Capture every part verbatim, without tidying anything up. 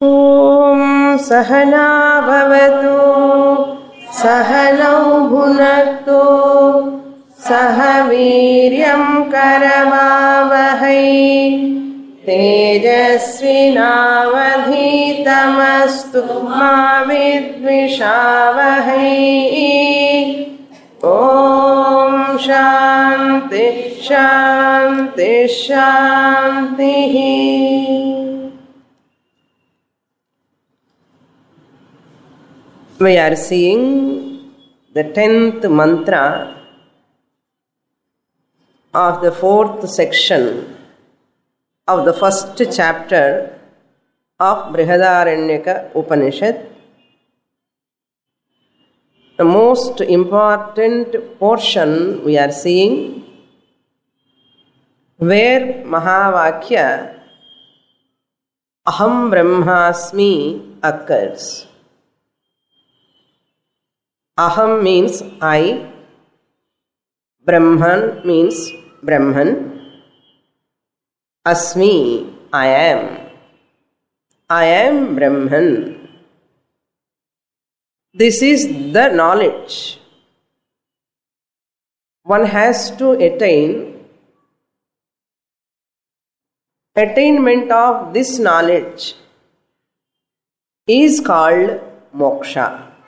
Om Sahana Bhavatu Sahanau Bhunaktu Sahaviryam Karavavahai Tejasvinavadhitamastu ma vidvishavahai. Om Shanti Shanti Shanti. We are seeing the tenth mantra of the fourth section of the first chapter of Brihadaranyaka Upanishad. The most important portion we are seeing, where Mahavakya Aham Brahmasmi occurs. Aham means I, Brahman means Brahman, Asmi, I am. I am Brahman. This is the knowledge one has to attain. Attainment of this knowledge is called moksha.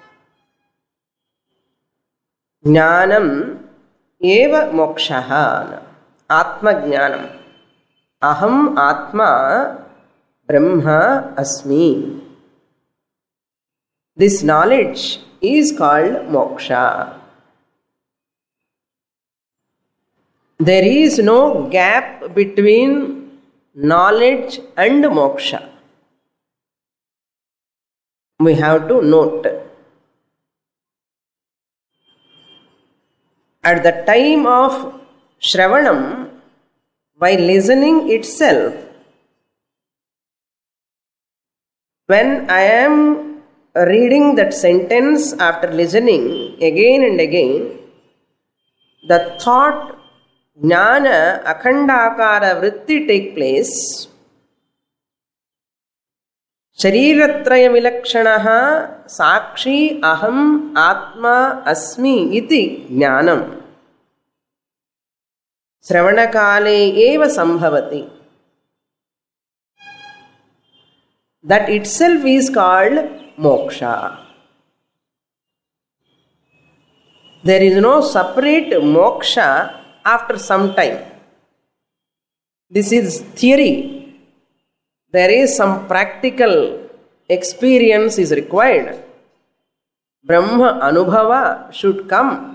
Jnanam eva mokshaha. Atma jnanam. Aham atma brahma asmi. This knowledge is called moksha. There is no gap between knowledge and moksha. We have to note. At the time of Shravanam, by listening itself, when I am reading that sentence after listening again and again, the thought jnana akhandakara vritti take place. Shariratraya vilakshanaha sakshi aham atma asmi iti jnanam Sravanakale eva sambhavati. That itself is called moksha. There is no separate moksha after some time. This is theory. There is some practical experience is required. Brahma Anubhava should come.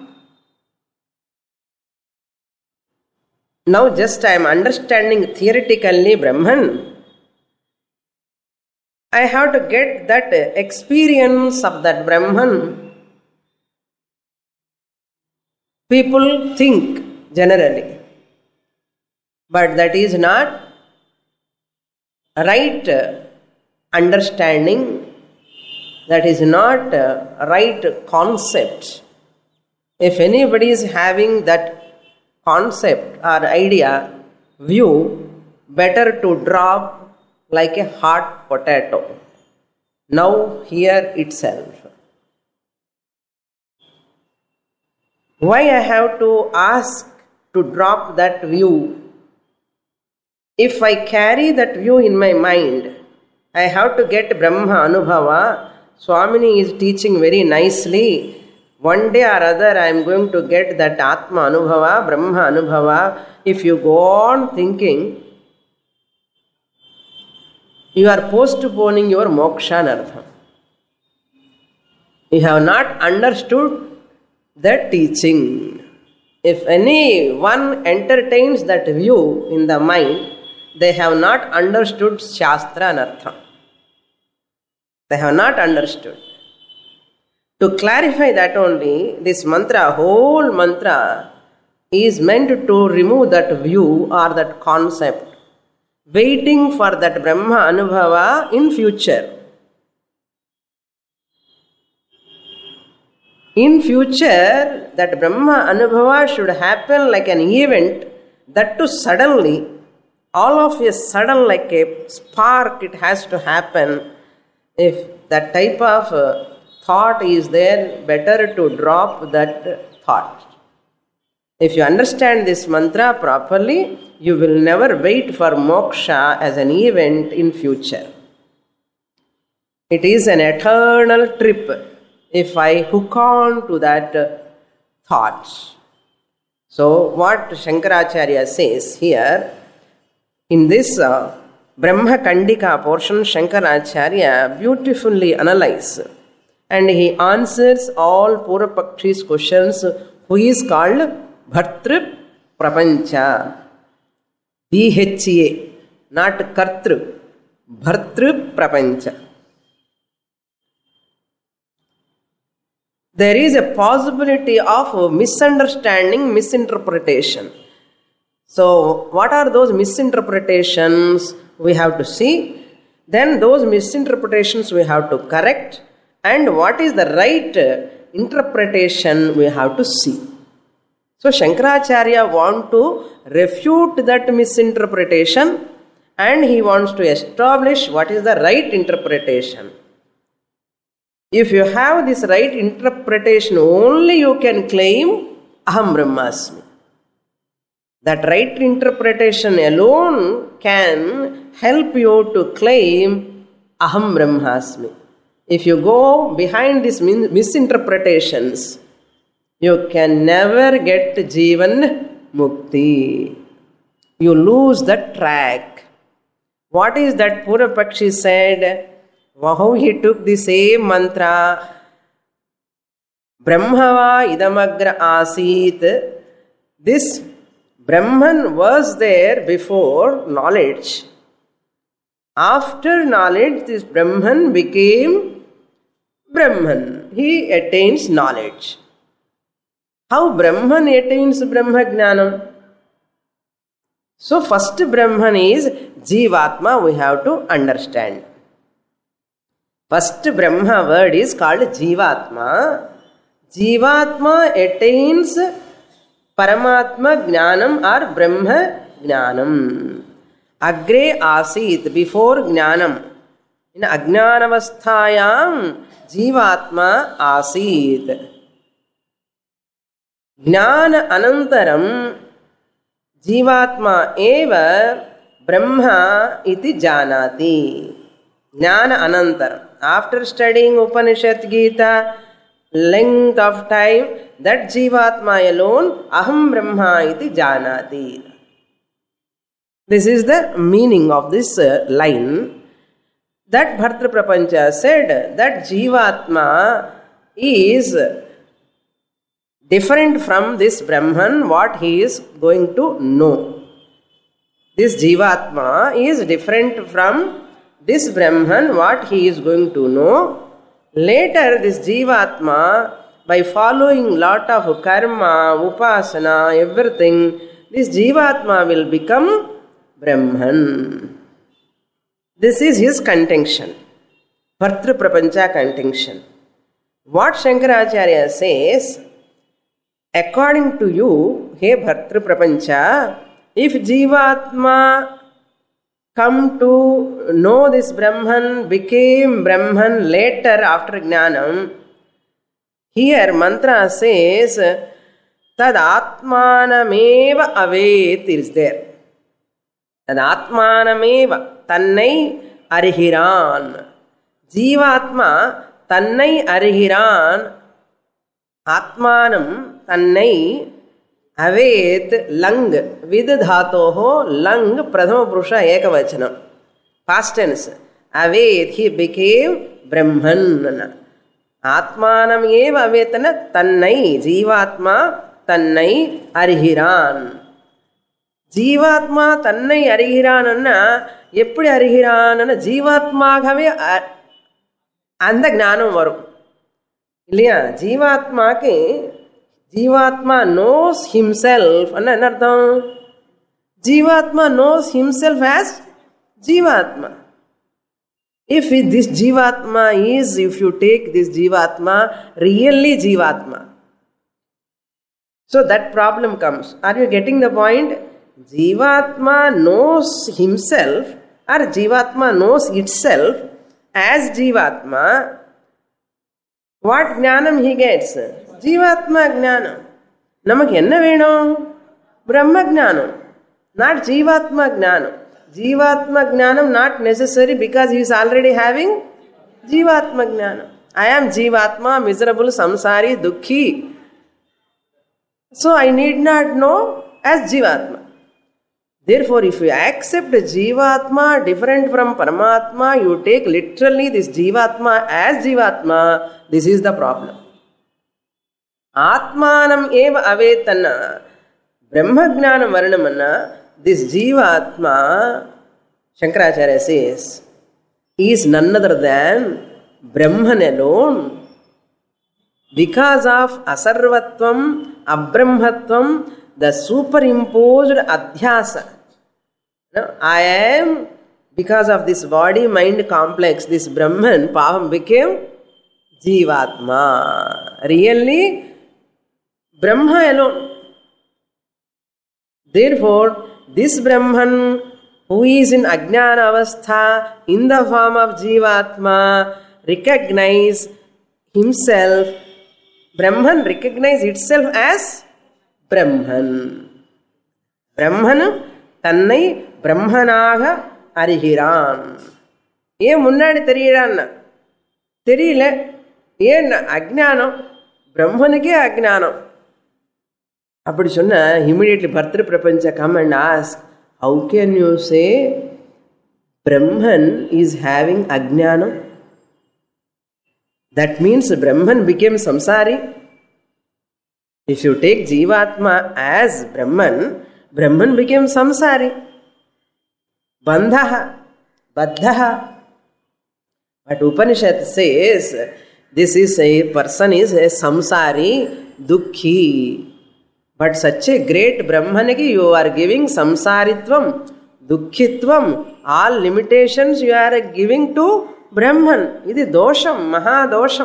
Now just I am understanding theoretically Brahman. I have to get that experience of that Brahman. People think generally, but that is not right understanding, that is not right concept. If anybody is having that concept or idea, view, better to drop like a hot potato. Now here itself. Why I have to ask to drop that view? If I carry that view in my mind, I have to get Brahma Anubhava. Swamini is teaching very nicely. One day or other I am going to get that Atma Anubhava, Brahma Anubhava. If you go on thinking, you are postponing your moksha nartham. You have not understood the teaching. If anyone entertains that view in the mind, they have not understood Shastra Nartham. They have not understood. To clarify that only, this mantra, whole mantra, is meant to remove that view or that concept, waiting for that Brahma Anubhava in future. In future, that Brahma Anubhava should happen like an event, that too suddenly, all of a sudden like a spark it has to happen, If that type of uh, thought is there, better to drop that thought. If you understand this mantra properly, you will never wait for moksha as an event in future. It is an eternal trip if I hook on to that uh, thought. So what Shankaracharya says here, in this uh, Brahma Kandika portion, Shankaracharya beautifully analyzes and he answers all Purapakshi's questions, who is called Bhartru Prapancha. B H A, not Kartru. Bhartru Prapancha. There is a possibility of misunderstanding, misinterpretation. So, what are those misinterpretations? We have to see. Then those misinterpretations we have to correct. And what is the right interpretation we have to see. So, Shankaracharya wants to refute that misinterpretation and he wants to establish what is the right interpretation. If you have this right interpretation, only you can claim Aham Brahmasmi. That right interpretation alone can help you to claim Aham Brahmasmi. If you go behind these misinterpretations, you can never get Jivan Mukti. You lose that track. What is that Purapakshi said? How he took the same mantra, Brahmava idamagra asit. This Brahman was there before knowledge. After knowledge, this Brahman became Brahman. He attains knowledge. How Brahman attains Brahma Jnanam? So first Brahman is Jivatma, we have to understand. First Brahma word is called Jivatma. Jivatma attains Paramatma Jnanam or Brahma Jnanam. Agre Asit, before Jnanam. In Ajnanavasthayam Jivatma Asit. Jnana Anantaram Jivatma eva Brahma iti janati. Jnana Anantaram. After studying Upanishad Gita, length of time, that Jivatma alone, Aham Brahma iti janati. This is the meaning of this uh, line. That Bhartru Prapancha said that Jivatma is different from this Brahman, what he is going to know. This Jivatma is different from this Brahman, what he is going to know. Later, this Jivatma, by following lot of karma, upasana, everything, this Jivatma will become Brahman. This is his contention. Bhartru Prapancha contention. What Shankaracharya says, according to you, hey Bhartru Prapancha, if Jivatma come to know this Brahman, became Brahman later after Jnanam, here mantra says, Tad Atmanameva Avet is there. Tad Atmanameva, Tannai Arihiran. Jivatma, Tannai Arihiran, Atmanam, Tannai Avet lang with dhatoho lang pradhama purusha ekavachanam. Past tense. Avet, he became Brahman. Atmanam eva avetana tannai. Jivatma tannai arihiran. Jivatma tannai arihiranana eppadi arihiranana Jivatmagave and the gnanam varum. Illaya, Jivatmake Jivatma knows himself. Anartham? Jivatma knows himself as Jivatma. If this Jivatma is, if you take this Jivatma, really Jivatma. So that problem comes. Are you getting the point? Jivatma knows himself or Jivatma knows itself. as Jivatma, what Jnanam he gets? Jivatma Jnanam. Namak enna venum? Brahma Jnanam, not Jivatma Jnanam. Jivatma Jnanam not necessary because he is already having Jivatma Jnanam. I am Jivatma, miserable, samsari, dukhi. So I need not know as Jivatma. Therefore, if you accept Jivatma different from Paramatma, you take literally this Jivatma as Jivatma, this is the problem. Atmanam eva avetana, Brahma Jnana Varnamana, this Jivatma, Shankaracharya says, is none other than Brahman alone. Because of Asarvatvam, Abrahmatvam, the superimposed adhyasa. No, I am, because of this body-mind complex, this Brahman, Paham became Jivatma. Really, Brahma alone. Therefore, this Brahman who is in Ajnana Avastha, in the form of Jivatma, recognize himself, Brahman recognize itself as Brahman. Brahman தன்னை பிரம்மனாக அறிகிறான். ஏன் முன்னாடி தெரியறான்னா தெரியல. ஏன் அஜ்ஞானம், பிரம்மனுக்கே அஜ்ஞானம். அப்படி சொன்ன immediately Bhartru Prapancha come and ask, how can you say Brahman is having ajnanam? That means Brahman became samsari. If you take Jivatma as Brahman, Brahman became samsari. Bandhaha, baddhaha. But Upanishad says this is a person is a samsari, dukhi. But such a great Brahmanaki you are giving samsaritvam, dukkhitvam, all limitations you are giving to Brahman. This is dosham, mahadosham.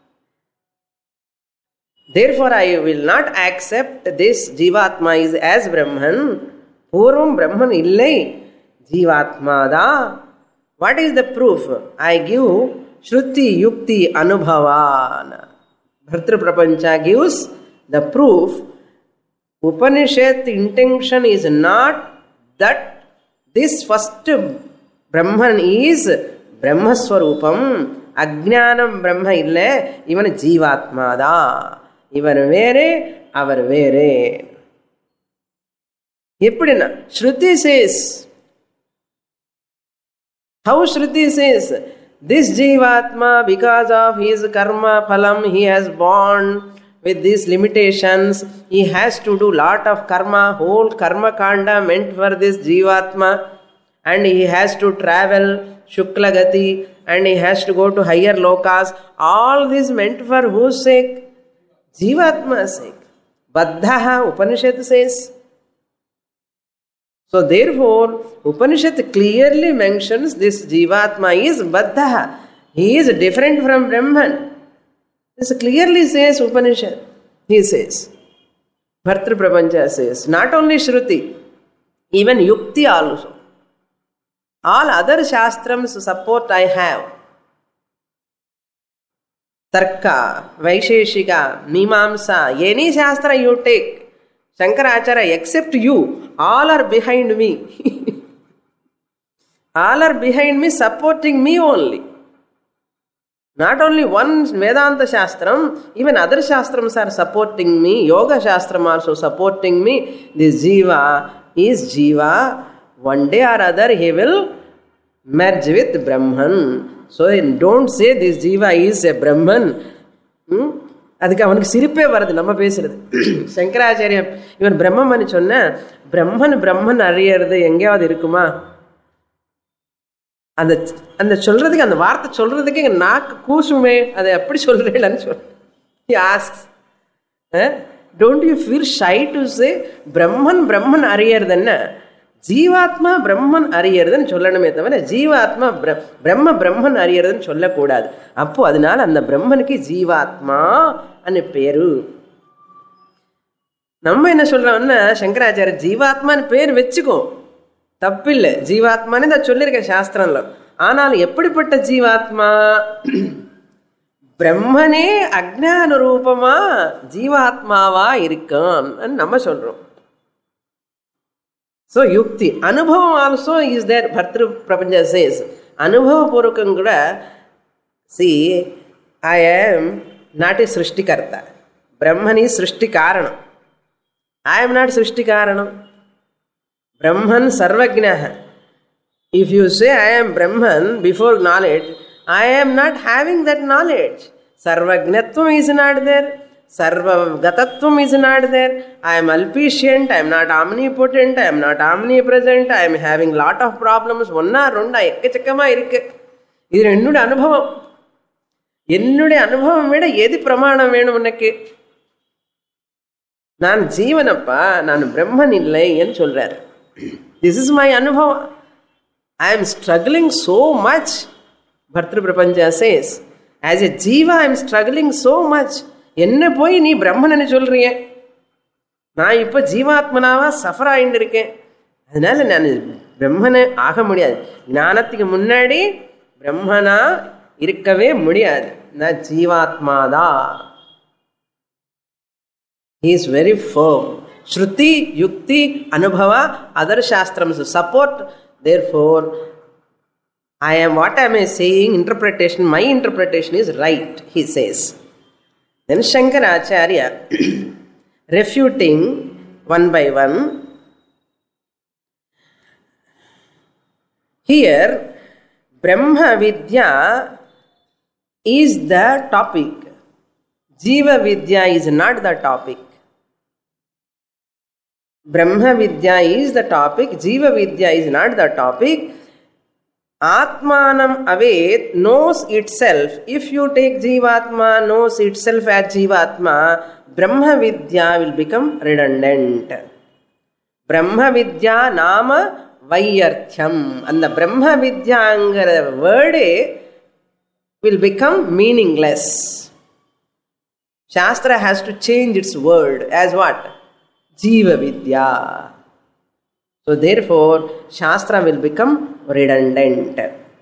Therefore, I will not accept this Jivatma is as Brahman. Purvam Brahman illai, Jivatma da. What is the proof? I give Shruti Yukti Anubhavana. Bhartru Prapancha gives the proof. Upanishad intention is not that this first Brahman is Brahmaswarupam, Ajnanam Brahma illa, even Jivatma da. Even vere, avar vere. Eppudina? Shruti says, how Shruti says, this Jivatma, because of his karma phalam, he has born with these limitations, he has to do lot of karma, whole karma kanda meant for this Jivatma, and he has to travel Shukla Gati, and he has to go to higher lokas. All this meant for whose sake? Jivatma's sake. Baddhaha, Upanishad says. So therefore, Upanishad clearly mentions this Jivatma is Baddhaha. He is different from Brahman. This clearly says Upanishad. He says. Bhartru Prapancha says. Not only Shruti, even Yukti also. All other Shastrams support I have. Tarka, Vaisheshika, Mimamsa, any Shastra you take, Shankaracharya, except you, all are behind me. All are behind me, supporting me only. Not only one Vedanta Shastram, even other Shastrams are supporting me. Yoga Shastram also supporting me. This Jiva is Jiva. One day or other he will merge with Brahman. So don't say this Jiva is a Brahman. அதுக்கு அவனுக்கு சிரிப்பே வருது நம்ம பேசுறது. சங்கராச்சாரியம் இவன் பிரம்மன் சொன்ன பிரம்மன் பிரம்மன் அறியறது எங்கேயாவது இருக்குமா? அந்த அந்த சொல்றதுக்கு அந்த வார்த்தை சொல்றதுக்கு எங்க நாக்கு கூசுமே. அதை எப்படி சொல்றேன்னு சொல். He asks, eh? Don't you feel shy to say பிரம்மன் பிரம்மன் அறியறது என்ன? ஜீவாத்மா பிரம்மன் அறியறதுன்னு சொல்லணுமே தவிர ஜீவாத்மா பிரம்ம பிரம்மன் அறியறதுன்னு சொல்லக்கூடாது. அப்போ அதனால அந்த பிரம்மனுக்கு ஜீவாத்மா அனு பேரு. நம்ம என்ன சொல்றோம்னா சங்கராச்சாரிய ஜீவாத்மான்னு பேர் வச்சுக்கோ, தப்பில்லை. ஜீவாத்மான்னு தான் சொல்லியிருக்கேன் சாஸ்திரம்ல. ஆனால் எப்படிப்பட்ட ஜீவாத்மா? பிரம்மனே அஜ்ஞான ரூபமா ஜீவாத்மாவா இருக்கும் நம்ம சொல்றோம். ஸோ யுக்தி அனுபவம் ஆல்சோ இஸ் தேர். பர்த்ரு பிரபஞ்ச சேஸ் அனுபவபூர்வகம் கூட. C I am not a சிருஷ்டிகர்த்தா, Brahman is சிருஷ்டி காரணம். ஐ ஆம் நாட் சிருஷ்டி காரணம். பிரம்மன் சர்வஜ்ஞः. If you say I am Brahman before knowledge, I am not having that knowledge. Sarvajnatvam is not there. Sarvagatatvam is not there. I am alpicient. I am not omnipotent. I am not omnipresent. I am having lot of problems. ஒன்னா ரெண்டா எக்கச்சக்கமா இருக்கு. இது என்னுடைய அனுபவம். என்னுடைய அனுபவம் விட எது பிரமாணம் வேணும் உனக்கு? நான் ஜீவனப்பா, நான் பிரம்மன் இல்லை என்று சொல்றார். This is my அனுபவம். I am struggling so much. Bhartru Prapancha says, as a jiva I am struggling so much. என்ன போய் நீ பிரம்மன்னு சொல்றிய? நான் இப்போ ஜீவாத்மனாவா சஃபர் ஆகிட்டு இருக்கேன். அதனால நான் பிரம்மனை ஆக முடியாது. ஞானத்துக்கு முன்னாடி பிரம்மனா இருக்கவே முடியாது. நான் ஜீவாத்மாதா. He is very firm. Shruti, Yukti, Anubhava, other shastrams support. Therefore, I am what am I saying? Interpretation, my interpretation is right, he says. Then Shankaracharya, refuting one by one. Here, Brahma Vidya is the topic. Jiva Vidya is not the topic. Brahma Vidya is the topic. Jiva Vidya is not the topic. Atmanam avet knows itself. If you take Jivatma knows itself as Jivatma, Brahma Vidya will become redundant. Brahma Vidya nama Vaiyarthyam. And the Brahma Vidya angara word will become meaningless. Shastra has to change its word as what? Jiva Vidya. So therefore, Shastra will become redundant.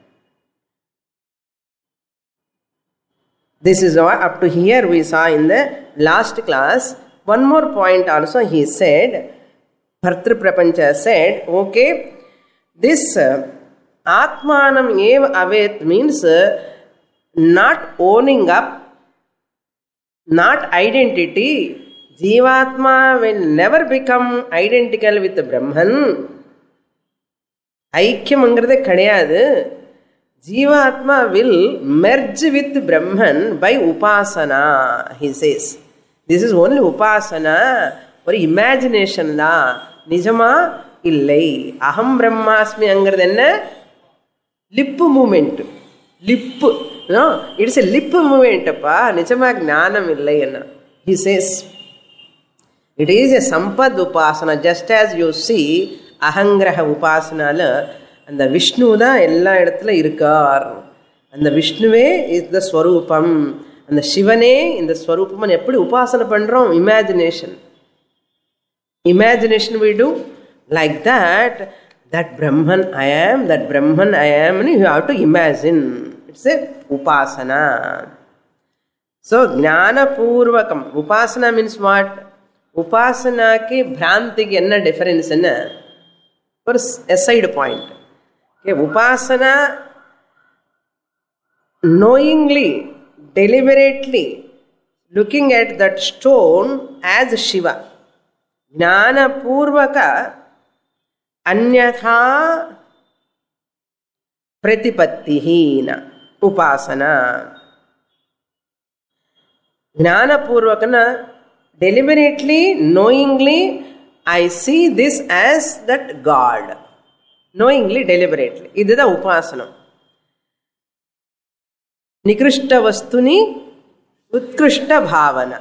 This is what up to here we saw in the last class. One more point also he said, Bhartru Prapancha said, okay, this uh, Atmanam eva avet means uh, not owning up, not identity. Jivatma will never become identical with the Brahman. ஐக்கியம்ங்கிறதே கிடையாது. ஜீவாத்மா will merge with Brahman by upasana, he says. This is only upasana, ஒரு imagination தான், நிஜமா இல்லை. அகம் பிரம்மாஸ்மி அங்கிறது என்ன? Lip movement. Lip it's a lip மூமெண்ட்டப்பா, நிஜமா ஞானம் இல்லை என்ன. he says it is a sampad upasana. Just as you see அகங்கிரக உபாசனால அந்த விஷ்ணு தான் எல்லா இடத்துல இருக்கார். அந்த விஷ்ணுவே இஸ் த ஸ்வரூபம். அந்த சிவனே இந்த ஸ்வரூபம். எப்படி உபாசனை பண்றோம்? Imagination. Imagination we do like that. That Brahman I am, that Brahman I am, and you have to imagine. It's a upasana. So ஞான பூர்வகம். உபாசனா means what? உபாசனாக்கு பிராந்திக்கு என்ன டிஃபரன்ஸ்? என்ன ஒரு aside point. Okay, upasana knowingly, deliberately looking at that stone as Shiva. Jnana purvaka anyatha pratipatihina upasana. Jnana purvakana deliberately, knowingly I see this as that God. Knowingly, deliberately. This is the upasana. Nikrishta vastuni utkrishta bhavana.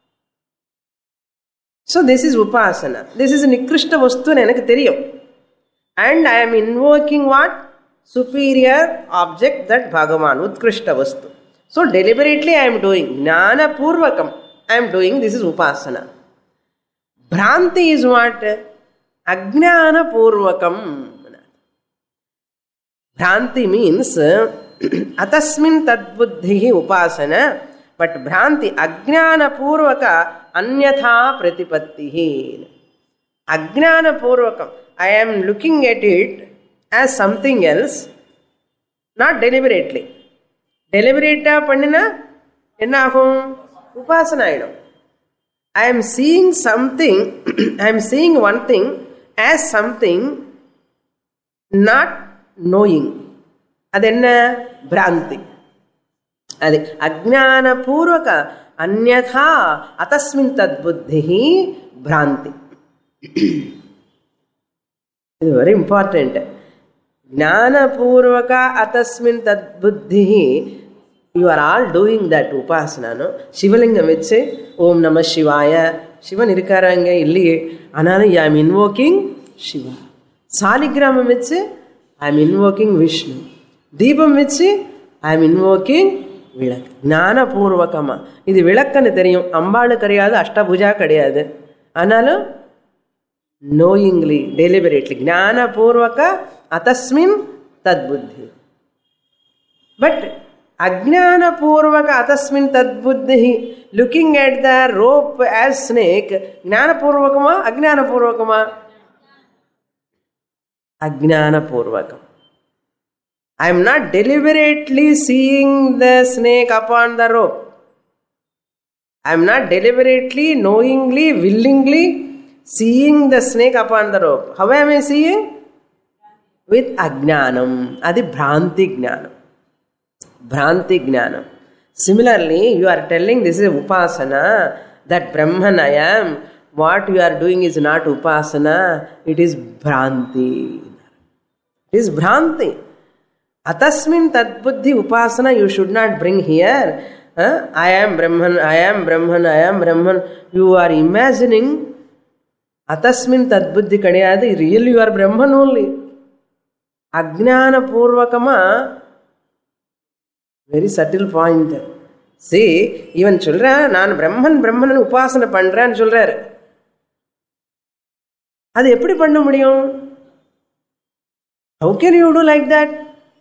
So this is upasana. This is nikrishta vastu enakku theriyum. And I am invoking what? Superior object, that Bhagavan, utkrishta vastu. So deliberately I am doing. Jnana purvakam I am doing. This is upasana. Bhranti is what? Ajnana purvakam. Bhranti means atasmin tadbuddhi upasana, but bhranti ajnana purvaka anyatha pratipattihi. Ajnana purvakam, I am looking at it as something else, not deliberately. Deliberate pannina enna agum? Upasana aidum. I am seeing something, I am seeing one thing as something not knowing. Adenna Bhranti. Adi Ajnana Purvaka Anyatha Atasmin Tadbuddhihi Bhranti. It is very important. Jnana Purvaka Atasmin Tadbuddhihi. You are all doing that upasana, no? Shivalingam veche Om Namah Shivaya. Shivan irukkaranga illiye. Anana I am invoking Shiva. Saligramam veche I am invoking Vishnu. Deepam veche I am invoking Vilak. Jnana Purvakama. Idu Vilakkannu theriyum. Ambalu kariyadu, Ashtabhuja kadiyadu. Analu knowingly, deliberately. Jnana Purvaka Atasmin Tadbuddhi. But Ajnana Purvaka Atasmin Tadbuddhi, looking at the rope as snake, Jnana Purvakama, Ajnana Purvakama? Ajnana Purvakam. I am not deliberately seeing the snake upon the rope. I am not deliberately, knowingly, willingly seeing the snake upon the rope. How am I seeing? With Ajnanam. Adi Bhranti Jnanam. Bhranti Jnanam. Similarly, you are telling this is Upasana, that Brahman I am. What you are doing is not Upasana, it is Bhranti. It is Bhranti. Atasmin Tadbuddhi Upasana you should not bring here. Huh? I am Brahman, I am Brahman, I am Brahman. You are imagining Atasmin Tadbuddhi kadiyadu, really you are Brahman only. Ajnana Purvakama. Very subtle point. See, even children, நான் பிரம்மன் பிரம்மன் உபாசனை பண்றேன்னு சொல்றாரு. அது எப்படி பண்ண முடியும்? How can you do like that?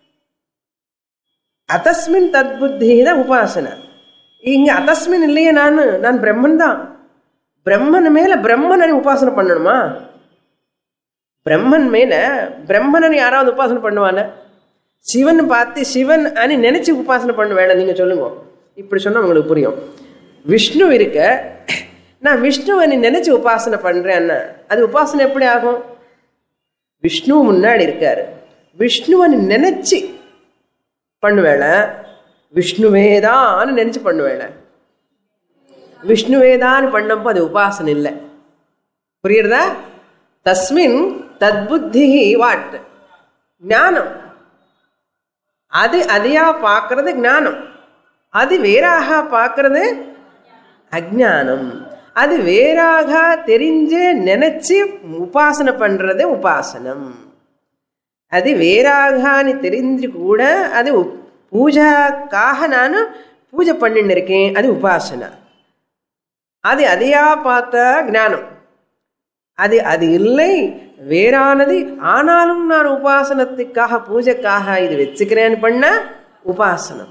Atasmin tadbuddhi da upasana. இங்க அத்தஸ்மின் இல்லையே, நான் நான் பிரம்மன் தான். பிரம்மன் மேல பிரம்மனை உபாசனை பண்ணணுமா? பிரம்மன் மேல பிரம்மனை யாராவது உபாசனை பண்ணுவான? சிவன் பார்த்து சிவன் அனி நினைச்சு உபாசனை பண்ண வேண்டாம். நீங்க சொல்லுங்க, இப்படி சொன்னா உங்களுக்கு புரியும். விஷ்ணு இருக்க, நான் விஷ்ணுவை நீ நினைச்சு உபாசனை பண்றேன்னா அது உபாசனை எப்படி ஆகும்? விஷ்ணு முன்னாடி இருக்காரு, விஷ்ணுவை நீ நினைச்சு பண்ணுவேள, விஷ்ணுவேதான் நினைச்சு பண்ணுவேள. விஷ்ணுவேதான் பண்ணப்போ அது உபாசனை இல்லை. புரியுறதா? தஸ்மின் தத்புத்தி வாட்? ஞானம். அது அதையா பார்க்கறது ஞானம், அது வேறாக பார்க்கறது அஜ்ஞானம். அது வேறாக தெரிஞ்சு நினைச்சு உபாசனை பண்றது உபாசனம். அது வேறாக தெரிஞ்சு கூட அது பூஜாக்காக நான் பூஜை பண்ணிட்டு இருக்கேன், அது உபாசனா. அது அதையா பார்த்த ஞானம். அது அது இல்லை, வேறானது. ஆனாலும் நான் உபாசனத்துக்காக பூஜைக்காக இது வச்சுக்கிறேன்னு பண்ண உபாசனம்.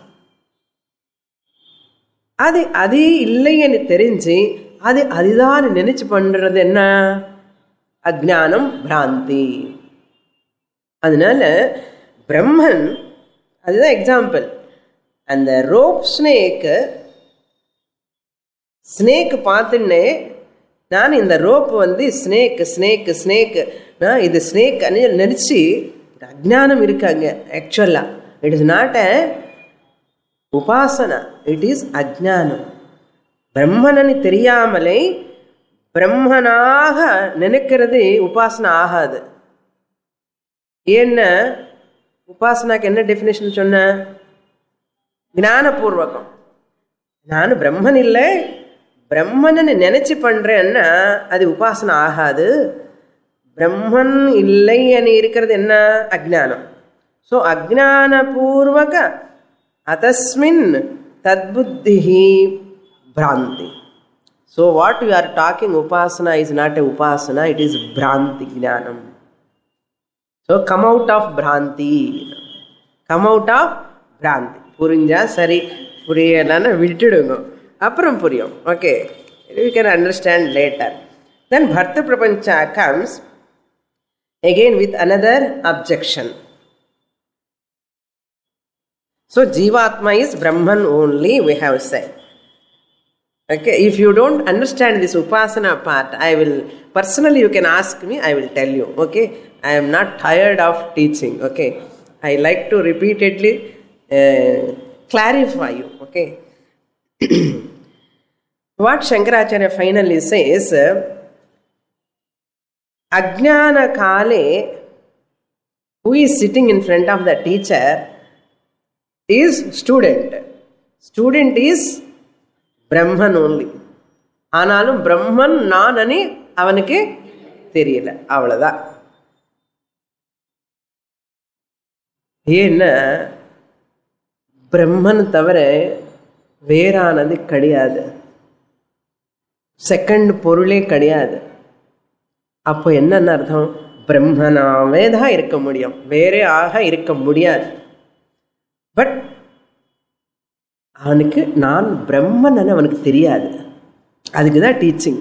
அது அது இல்லைன்னு தெரிஞ்சு அது அதுதான் நினைச்சு பண்றது என்ன? அஜ்ஞானம், பிராந்தி. அதனால பிரம்மன், அதுதான் எக்ஸாம்பிள். அந்த ரோப் ஸ்னேக் ஸ்னேக் பார்த்துன்னே நான் இந்த ரோப் வந்து ஸ்னேக் ஸ்னேக் ஸ்னேக் நான் இது ஸ்னேக் நினைச்சு அஜ்ஞானம் இருக்காங்க. ஆக்சுவலா இட் இஸ் நாட் அ உபாசனா, இட் இஸ் அஜ்ஞானம். பிரம்மனன்னு தெரியாமலே பிரம்மனாக நினைக்கிறது உபாசனா ஆகாது. ஏன்னா உபாசனாக்கு என்ன டெஃபினேஷன் சொன்ன? ஞானபூர்வகம். நான் பிரம்மன் இல்லை, பிரம்மன்னு நினைச்சு பண்றேன்னா அது உபாசனை ஆகாது. பிரம்மன் இல்லை అని இருக்கிறது என்ன? அஜ்ஞானம். ஸோ அஜ்ஞானபூர்வக அதஸ்மின் தத்புத்திஹி பிராந்தி. So what you are talking உபாசனா இஸ் நாட் எ உபாசனா, இட் இஸ் பிராந்தி, ஞானம். ஸோ கம் அவுட் ஆஃப் பிராந்தி. கம் அவுட் ஆஃப் பிராந்தி. புரிஞ்சா சரி, புரியலன்னு விட்டுடுங்க, அப்புறம் புரியும். Okay, you can understand later. Then பர்த்த பிரபஞ்சா comes again with another objection. So Jivatma is Brahman only, we have said. Okay, if you don't understand this upasana part, I will personally, you can ask me, I will tell you. Okay, I am not tired of teaching. Okay, I like to repeatedly uh, clarify you. Okay. What Shankaracharya finally says, Ajnana Kale, who is sitting in front of the teacher, is student. Student is Brahman only. ஆனாலும் பிரம்மன் நான் அனி அவனுக்கு தெரியல, அவ்வளவுதான். ஏன்னா பிரம்மன் தவிர வேறானது கிடையாது, second பொருளே கிடையாது. அப்போ என்னன்னு அர்த்தம்? பிரம்மனாவே தான் இருக்க முடியும், வேறே ஆக இருக்க முடியாது. பட் அவனுக்கு நான் பிரம்மன் அவனுக்கு தெரியாது. அதுக்கு தான் டீச்சிங்.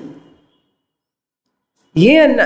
ஏன்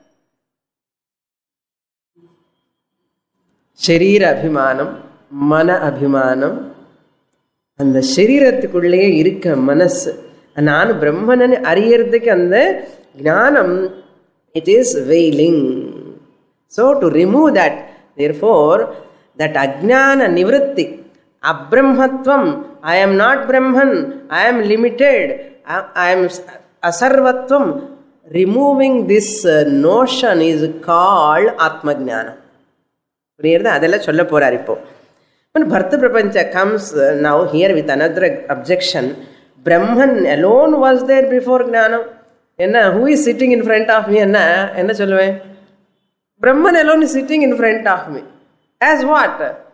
சரீர அபிமானம், மன அபிமானம், அந்த சரீரத்துக்குள்ளேயே இருக்க மனசு, நான் பிரம்மன் அறியறதுக்கு அந்த ஞானம், it is veiling. So to remove that, therefore that ajnana nivritti, abrahmatvam, I am not Brahman, I am limited, I am asarvatvam, removing this notion is called atmajnana. புரியுறதா? அதெல்லாம் சொல்ல போறார் இப்போ. When Bharta Prapancha comes now here with another objection, Brahman alone was there before Jnanam. என்ன, who is sitting in front of me? என்ன என்ன சொல்லுவேன்? Brahman alone is sitting in front of me. As what?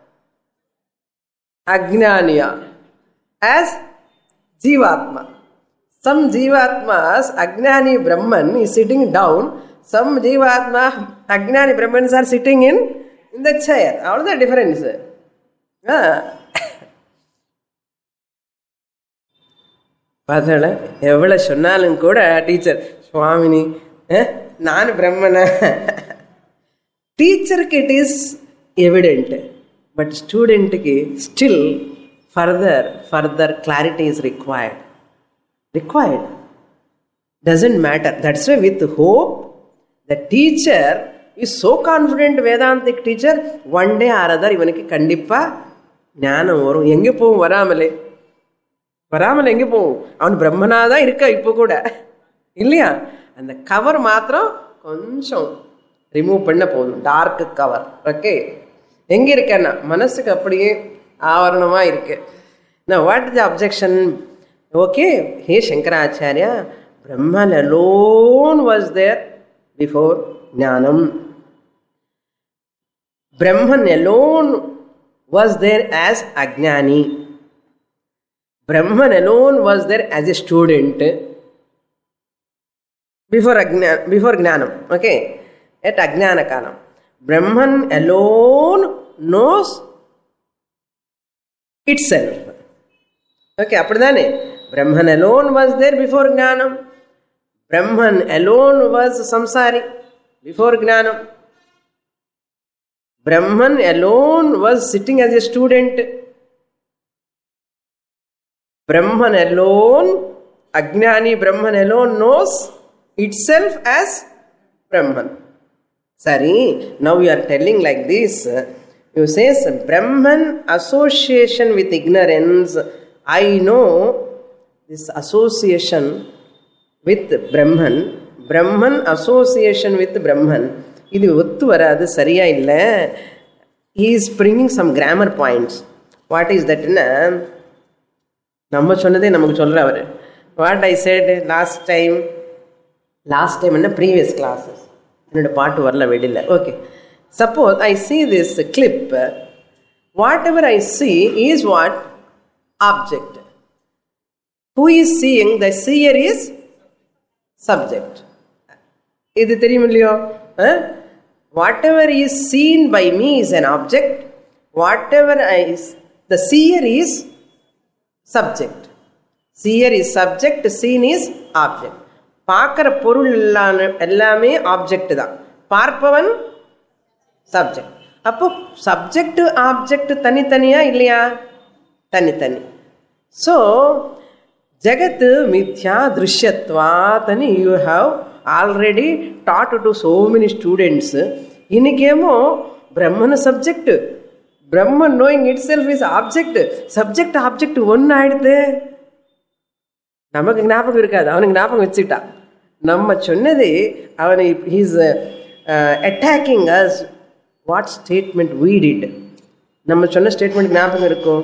Ajnaniya. As Jivatma. Some Jivatmas, Ajnani Brahman is sitting down. Some Jivatma, Ajnani Brahmans are sitting in in the chair. How is the difference? பார்த்தல எவ்வளோ சொன்னாலும் கூட teacher சுவாமினி நான் பிரம்மன, டீச்சருக்கு it is evident, but ஸ்டூடெண்ட்டுக்கு still further further clarity is required. Required doesn't matter. That's why with hope the teacher is so confident, Vedantic teacher, one day or other இவனுக்கு கண்டிப்பாக ஞானம் வரும். எங்கே போகும்? வராமலே வராமல் எங்கே போகும்? அவன் பிரம்மனாதான் இருக்கா இப்போ கூட, இல்லையா? அந்த கவர் மாத்திரம் கொஞ்சம் ரிமூவ் பண்ண போதும், டார்க் கவர். ஓகே, எங்கே இருக்கேன்னா மனசுக்கு அப்படியே ஆவரணமா இருக்கு. நான் what is the objection? Okay, hey Shankaracharya, Brahman alone was there before ஞானம். Brahman alone was there as Ajnani. Brahman alone was there as a student before Ajnana, before Jnanam. Okay, at Ajnana Kalam. Brahman alone knows itself. Okay, appadane. Brahman alone was there before Jnanam. Brahman alone was samsari before Jnanam. Brahman alone was sitting as a student. Brahman alone, Ajnani Brahman alone knows itself as Brahman. Sorry, now you are telling like this. You say Brahman association with ignorance. I know this association with Brahman. Brahman association with Brahman. இது ஒத்து வராது, சரியா இல்லை. He is bringing some grammar points. What is that? நம்ம சொன்னதே நமக்கு சொல்ற அவர். What I said last time, last time என்ன ப்ரீவியஸ் கிளாஸஸ், என்னோட பாட்டு வரல வெளியில். Okay, suppose I see this clip, whatever I see is what object. Who is seeing? The seer is subject. இது தெரியும் இல்லையோ? Whatever is seen by me is an object. whatever is, the seer is subject. Seer is subject, seen is object. பார்க்கிற பொருள் எல்லாமே object தான், பார்ப்பவன் subject. அப்போ subject object தனித்தனியா இல்லையா? தனித்தனி. ஸோ ஜகத் மித்யா திருஷ்யத்வாத்னு you have already taught to so many students. இன்னைக்கேமோ Brahman subject, Brahman knowing itself is object. Subject object ஒன்று ஆயிடுது. நமக்கு ஞாபகம் இருக்காது, அவனுக்கு ஞாபகம் வச்சுட்டா. நம்ம சொன்னது அவனை he's attacking us. What statement we did? நம்ம சொன்ன ஸ்டேட்மெண்ட் ஞாபகம் இருக்கும்.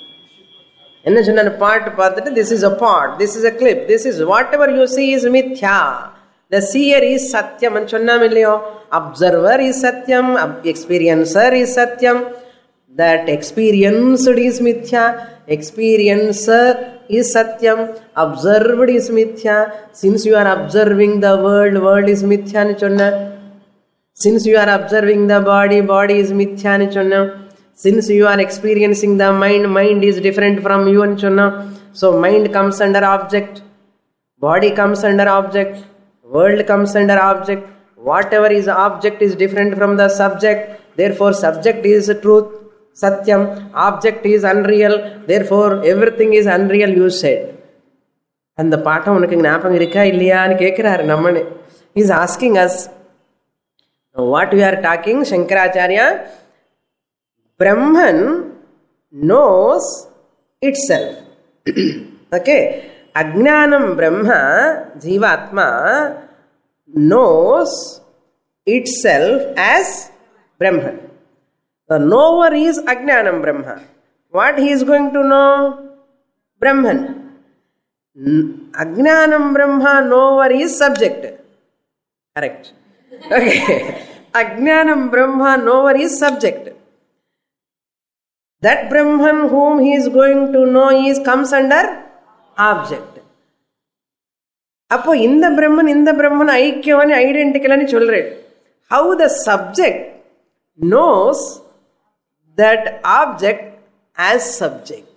என்ன சொன்ன? பாட்டு பார்த்துட்டு this is a pot, this is a clip, this is whatever you see is மித்யா, த சீயர் இஸ் சத்தியம் சொன்னாம் இல்லையோ? அப்சர்வர் இஸ் சத்தியம், எக்ஸ்பீரியன்சர் இஸ் சத்தியம், that experienced is mithya, experiencer is satyam, observed is mithya. Since you are observing the world, world is mithya nu sonna. Since you are observing the body, body is mithya nu sonna. Since you are experiencing the mind, mind is different from you nu sonna. So mind comes under object, body comes under object, world comes under object. Whatever is object is different from the subject. Therefore subject is truth, satyam. Object is unreal, therefore everything is unreal, you said. அந்த பாட்டம் உனக்கு ஞாபகம் இருக்கா இல்லையான்னு கேட்கிறாரு நம்மனே. He is asking us what we are talking. Shankaracharya, Brahman knows itself. Okay, Ajnanam Brahma, Jivatma knows itself as Brahman. The knower is Ajnanam Brahma. What he is going to know? Brahman. Ajnanam Brahma knower is subject. Correct. Okay. Ajnanam Brahma knower is subject. That Brahman whom he is going to know is comes under object. அப்போ இந்த பிரம்மன் இந்த பிரம்மன் ஐக்கியவன் ஐடென்டிக்கல்னு சொல்றேன். How the subject knows that object as subject.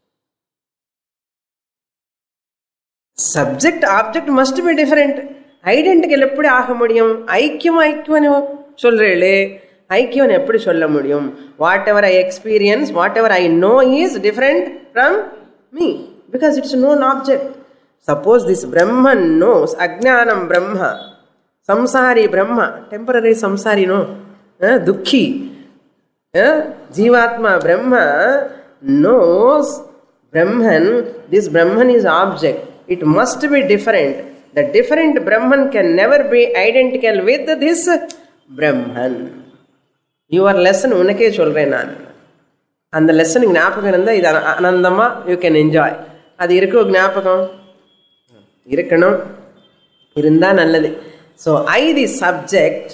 Subject object must be different. Identical எப்படி ஆக முடியும்? ஐக்கியம் ஐக்கியம் சொல்றேளே, ஐக்கியம் எப்படி சொல்ல முடியும்? Whatever I experience, whatever I know is different from me because it's a known object. Suppose this Brahman knows, Ajnanam Brahma, samsari Brahma, temporary samsari, no, uh, dukhi, uh, Jivatma Brahma knows Brahman, this Brahman is object. It must be different. The different Brahman can never be identical with this Brahman. Your lesson உனக்கே சொல்றேன் நான். அந்த லெசனுக்கு ஞாபகம் இருந்தால் இது ஆனந்தமா you can enjoy. அது இருக்கோ ஞாபகம் இருக்கணும், இருந்தால் நல்லது. So I the subject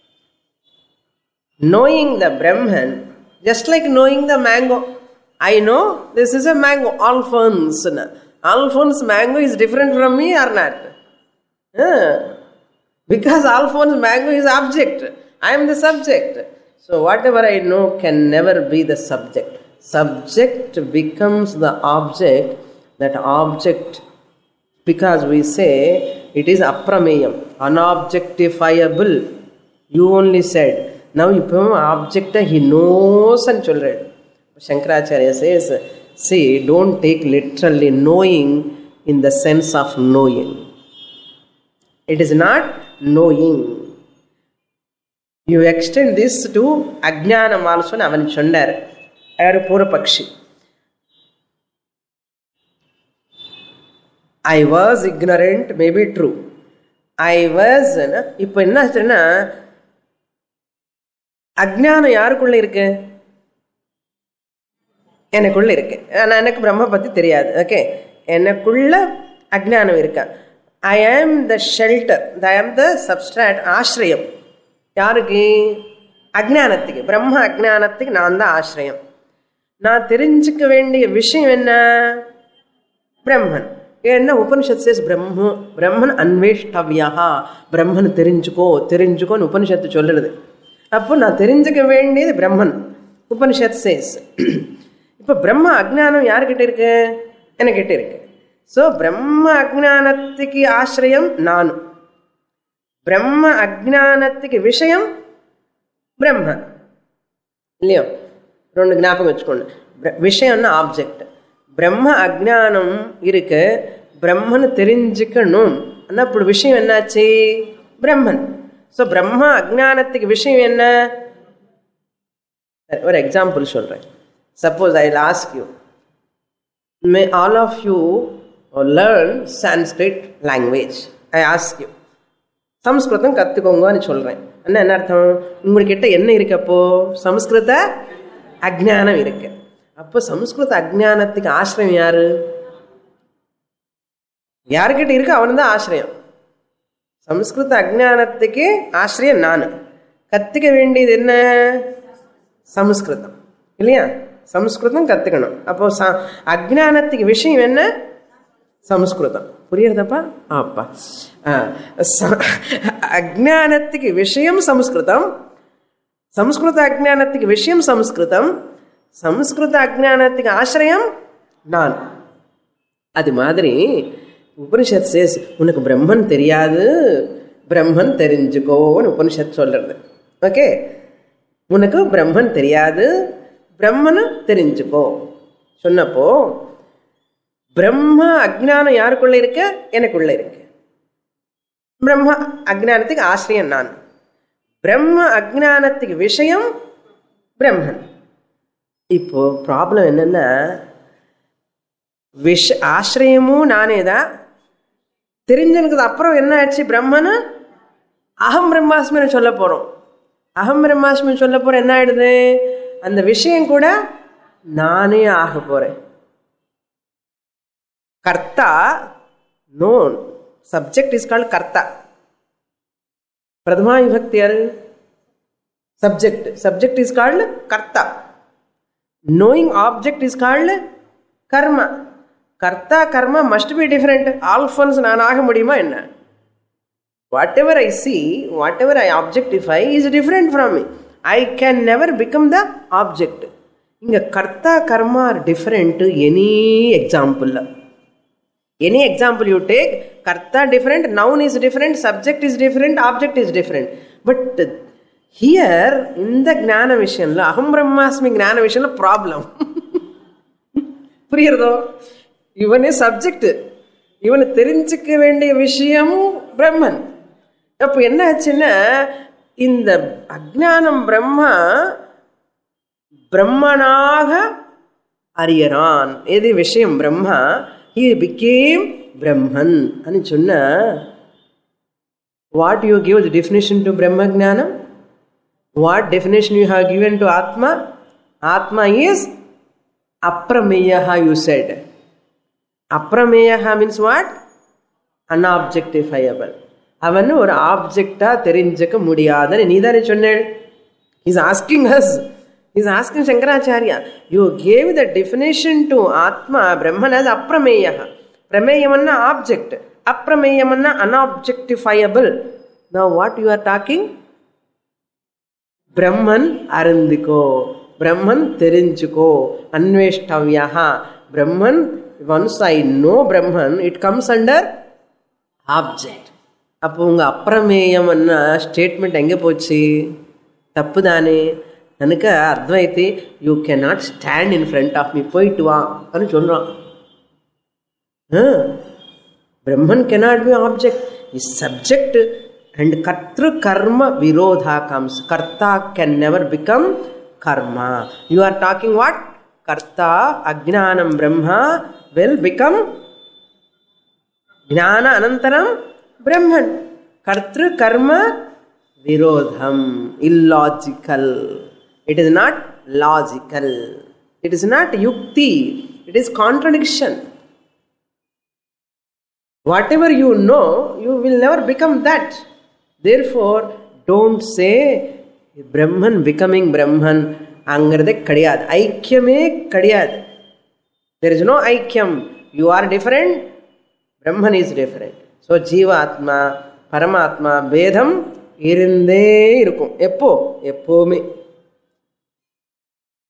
knowing the Brahman, just like knowing the mango. I know this is a mango, Alphonse. Alphonse mango is different from me or not? Yeah. Because Alphonse mango is object. I am the subject. So whatever I know can never be the subject. Subject becomes the object. That object, because we say it is aprameyam, unobjectifiable. You only said. Now you put object he knows and children. Shankaracharya says, see, don't take literally knowing in the sense of knowing. It is not knowing. You extend this to Ajnanam also. Avan chondar ayaru pura pakshi. I was ignorant, may be true. I was, இப்போ என்ன ஆச்சுன்னா அஜ்ஞானம் யாருக்குள்ள இருக்கு? எனக்குள்ள இருக்கு. ஆனால் எனக்கு பிரம்ம பற்றி தெரியாது. ஓகே, எனக்குள்ள அஜ்ஞானம் இருக்கா. ஐ ஆம் த ஷெல்டர், ஐ ஆம் த சப்ஸ்ட்ராட், ஆசிரியம். யாருக்கு? அஜ்ஞானத்துக்கு, பிரம்ம அஜ்ஞானத்துக்கு நான் தான் ஆசிரியம். நான் தெரிஞ்சுக்க வேண்டிய விஷயம் என்ன? பிரம்மன். ஏன்னா உபனிஷத் சேஸ் பிரம்ம பிரம்மன் அன்வேஷ்டவ்யா, பிரம்மன் தெரிஞ்சுக்கோ தெரிஞ்சுக்கோன்னு உபனிஷத்து சொல்லுறது. அப்போ நான் தெரிஞ்சுக்க வேண்டியது பிரம்மன். உபனிஷத் சேஸ். இப்போ பிரம்ம அஜ்ஞானம் யாருக்கிட்ட இருக்கு? என்கிட்ட இருக்கு. ஸோ பிரம்ம அஜ்ஞானத்துக்கு ஆசிரியம் நான், பிரம்ம அஜ்ஞானத்துக்கு விஷயம் பிரம்ம இல்லையோ? ரெண்டு ஞாபகம் வச்சுக்கோங்க. விஷயம்னா ஆப்ஜெக்ட். பிரம்ம அஜ்ஞானம் இருக்கு, பிரம்மன் தெரிஞ்சுக்கணும். ஆனால் இப்படி விஷயம் என்னாச்சு? பிரம்மன். ஸோ பிரம்ம அஜ்ஞானத்துக்கு விஷயம் என்ன? ஒரு எக்ஸாம்பிள் சொல்கிறேன். Suppose I will ask you, may all of you learn Sanskrit language. I ask you, Sanskrit கற்றுக்கோங்கன்னு சொல்கிறேன். என்ன என்ன அர்த்தம்? உங்கள்கிட்ட என்ன இருக்கு? அப்போது சம்ஸ்கிருத அஜ்ஞானம் இருக்கு. அப்போ சம்ஸ்கிருத அஜ்ஞானத்துக்கு ஆசிரியம் யாரு? யாருக்கிட்ட இருக்கு? அவனு தான் ஆசிரியம். சம்ஸ்கிருத அஜ்ஞானத்துக்கு ஆசிரியம் நான். கற்றுக்க வேண்டியது என்ன? சம்ஸ்கிருதம் இல்லையா? சம்ஸ்கிருதம் கற்றுக்கணும். அப்போ ச அஜ்ஞானத்துக்கு விஷயம் என்ன? சம்ஸ்கிருதம். புரியுறதப்பா? ஆப்பா, அஜ்ஞானத்துக்கு விஷயம் சம்ஸ்கிருதம், சம்ஸ்கிருத அஜ்ஞானத்துக்கு விஷயம் சம்ஸ்கிருதம், சம்ஸ்கிருத அஜ்ஞானத்துக்கு ஆசிரியம் நான். அது மாதிரி உபனிஷத் சேஸ், உனக்கு பிரம்மன் தெரியாது, பிரம்மன் தெரிஞ்சுக்கோன்னு உபனிஷத் சொல்றது. ஓகே, உனக்கு பிரம்மன் தெரியாது, பிரம்மனை தெரிஞ்சுக்கோ சொன்னப்போ பிரம்ம அஜ்ஞானம் யாருக்குள்ள இருக்க? எனக்குள்ள இருக்கு. பிரம்ம அஜ்ஞானத்துக்கு ஆசிரியம் நான், பிரம்ம அஜ்ஞானத்துக்கு விஷயம் பிரம்மன். இப்போ ப்ராப்ளம் என்னன்னா, விஷ ஆசிரியமும் நானே தான், தெரிஞ்சனுக்கு அப்புறம் என்ன ஆச்சு? பிரம்மனு அகம் பிரம்மாஸ்மின்னு சொல்ல போறோம். அகம் பிரம்மாஸ்மி சொல்ல போற என்ன ஆயிடுது? அந்த விஷயம் கூட நானே ஆக போறேன். கர்த்தா நோன், சப்ஜெக்ட் இஸ் கால்ட் கர்த்தா. பிரதமா விபக்தி யாரு? சப்ஜெக்ட். சப்ஜெக்ட் இஸ் கால்ட் கர்த்தா. நோயிங் ஆப்ஜெக்ட் இஸ் கால்ட் கர்மா. கர்த்தா கர்மா மஸ்ட் பி டிஃபரெண்ட். ஆல்ஃபன்ஸ் நான் ஆக முடியுமா என்ன? whatever I see, whatever I objectify is different from me. I can never become the object. இங்க கர்த்தா கர்மா are different to any example. Any example you take, karta different, noun is different, subject is different, object is different. But here in the gnana vishayamla, aham brahmasmi gnana vishayamla problem. புரியுறதோ? இவனே subject, இவனை தெரிஞ்சுக்க வேண்டிய விஷயம் பிரம்மன். அப்போ என்ன ஆச்சுன்னா, இந்த அஜ்ஞானம் பிரம்மா பிரம்மனாக அறியறான். எது விஷயம்? பிரம்மா. He became Brahman. అని சொன்ன, what you give the definition to Brahma Jnana? What definition you have given to Atma? Atma is Aprameyaha, you said. Aprameyaha means what? Unobjectifiable. அவன் ஒரு ஆப்ஜெக்டா தெரிஞ்சுக்க முடியாதுன்னு நீ தானே சொன்னேன். He is asking us. He is asking Shankaracharya. You gave the definition to Atma, Brahman as Aprameyaha. Prameyamanna object. Aprameyamanna unobjectifiable. Now what you are talking? Brahman arindiko. Brahman terinchuko. Anveshtavyaha. Brahman, once I know Brahman, it comes under object. அப்போ உங்க அப்பிரமேயம்னா statement எங்கே போச்சு? தப்பு தானே. எனக்கு அத்வைத்தி, you can not stand in front of me, போயிட்டு வா அப்படின்னு சொல்கிறான். பிரம்மன் cannot be object, is subject, and kartru karma virodha comes. Karta can never become karma. You are talking what? Karta ajnanam brahma will become jnana anantaram brahman. Kartru karma virodham, illogical. It is not logical. It is not yukti. It is contradiction. Whatever you know, you will never become that. Therefore, don't say Brahman becoming Brahman. Angrade kadiyad. Aikyame kadiyad. There is no aikyam. You are different. Brahman is different. So, Jiva Atma, Paramatma, Vedam, irinde irukum. Eppo? Eppo me.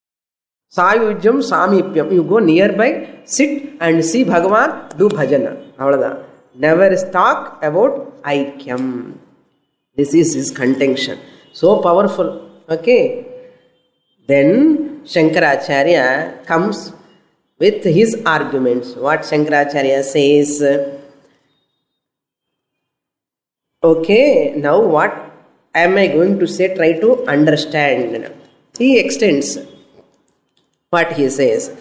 Sayujyam samipyam. You go nearby, sit and see Bhagavan, do bhajana. Avladha. Never talk about aikyam. This is his contention. So powerful. Okay. Then Shankaracharya comes with his arguments. What Shankaracharya says? Okay, now what am I going to say? Try to understand. He extends what he says.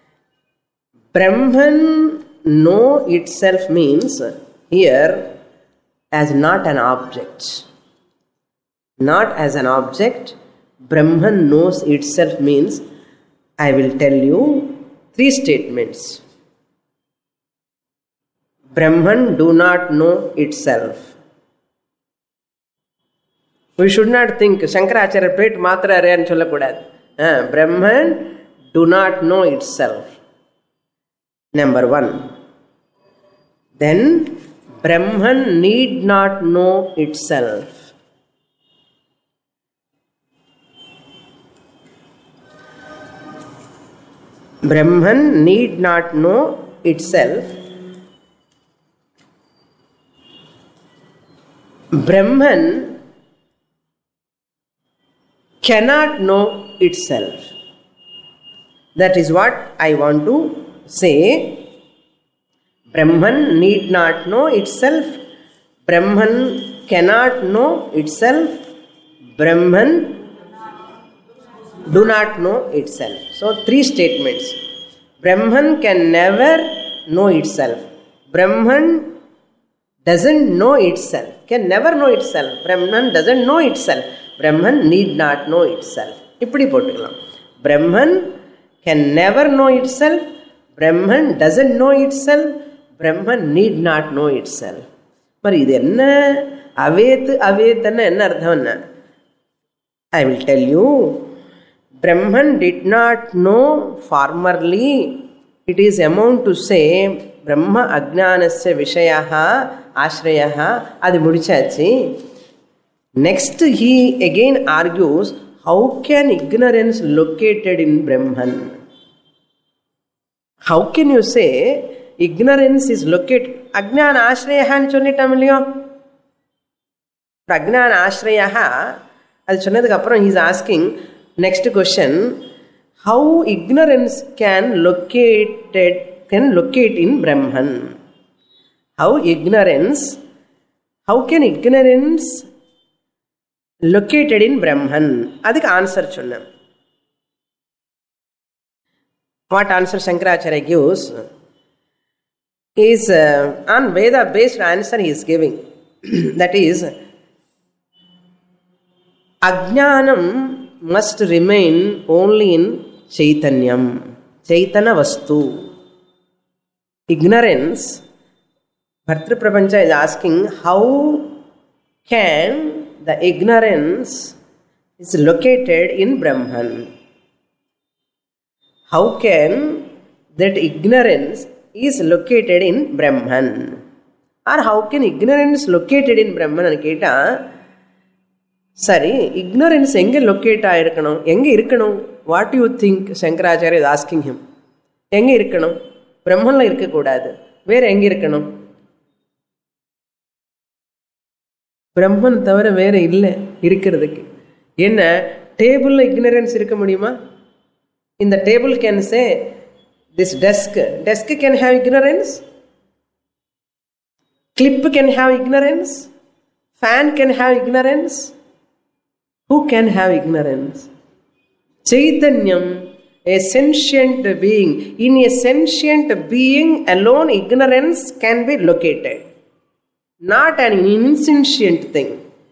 Brahman know itself means here as not an object. Not as an object. Brahman knows itself means, I will tell you three statements. Brahman do not know itself. We should not think Shankaracharya prayed matra re ani sollakudadu. Brahman do not know itself. Number one. Then Brahman need not know itself. Brahman need not know itself. Brahman cannot know itself. That is what I want to say. Brahman need not know itself. Brahman cannot know itself. Brahman do not know itself. So three statements. Brahman can never know itself. Brahman doesn't know itself. Can never know itself. Brahman doesn't know itself. Brahman need not know itself. Ippadi potukalam. Brahman can never know itself. Brahman doesn't know itself. Brahman need not know itself. Mari idu enna avet avet enna enna artham? I will tell you. Brahman did not know formerly. It is amount to say Brahma ajnanasya vishayaha ashrayaha. Adi mudichachi. Next he again argues, how can ignorance located in Brahman? How can you say ignorance is located? Ajnana ashrayaha ani sonnitamliyo. Ajnana ashrayaha. Adi sonnadukku appuram he is asking. Next question, how ignorance can locate can locate in Brahman? How ignorance, how can ignorance located in Brahman? Adhik answer chunna. What answer Shankaracharya gives is uh, on Veda based answer he is giving. That is, Ajnanam must remain only in Chaitanyam, Chaitanya Vastu. Ignorance, Bhartru Prapancha is asking, how can the ignorance is located in Brahman? How can that ignorance is located in Brahman? Or how can ignorance located in Brahman? Aniketa, சரி, ignorance எங்கே locate ஆயிருக்கணும்? எங்கே இருக்கணும்? What you think? Shankaracharya is asking him. எங்கே இருக்கணும்? பிரம்மன்ல இருக்கக்கூடாது. வேற எங்கே இருக்கணும்? பிரம்மன் தவிர வேற இல்லை இருக்கிறதுக்கு. என்ன டேபிள்ல இக்னரன்ஸ் இருக்க முடியுமா? இந்த table can say this desk desk can have ignorance. Clip can have ignorance. Fan can have ignorance. Who can have ignorance? Chaitanyam, a sentient being. In a sentient being alone, ignorance can be located. Not an insentient thing.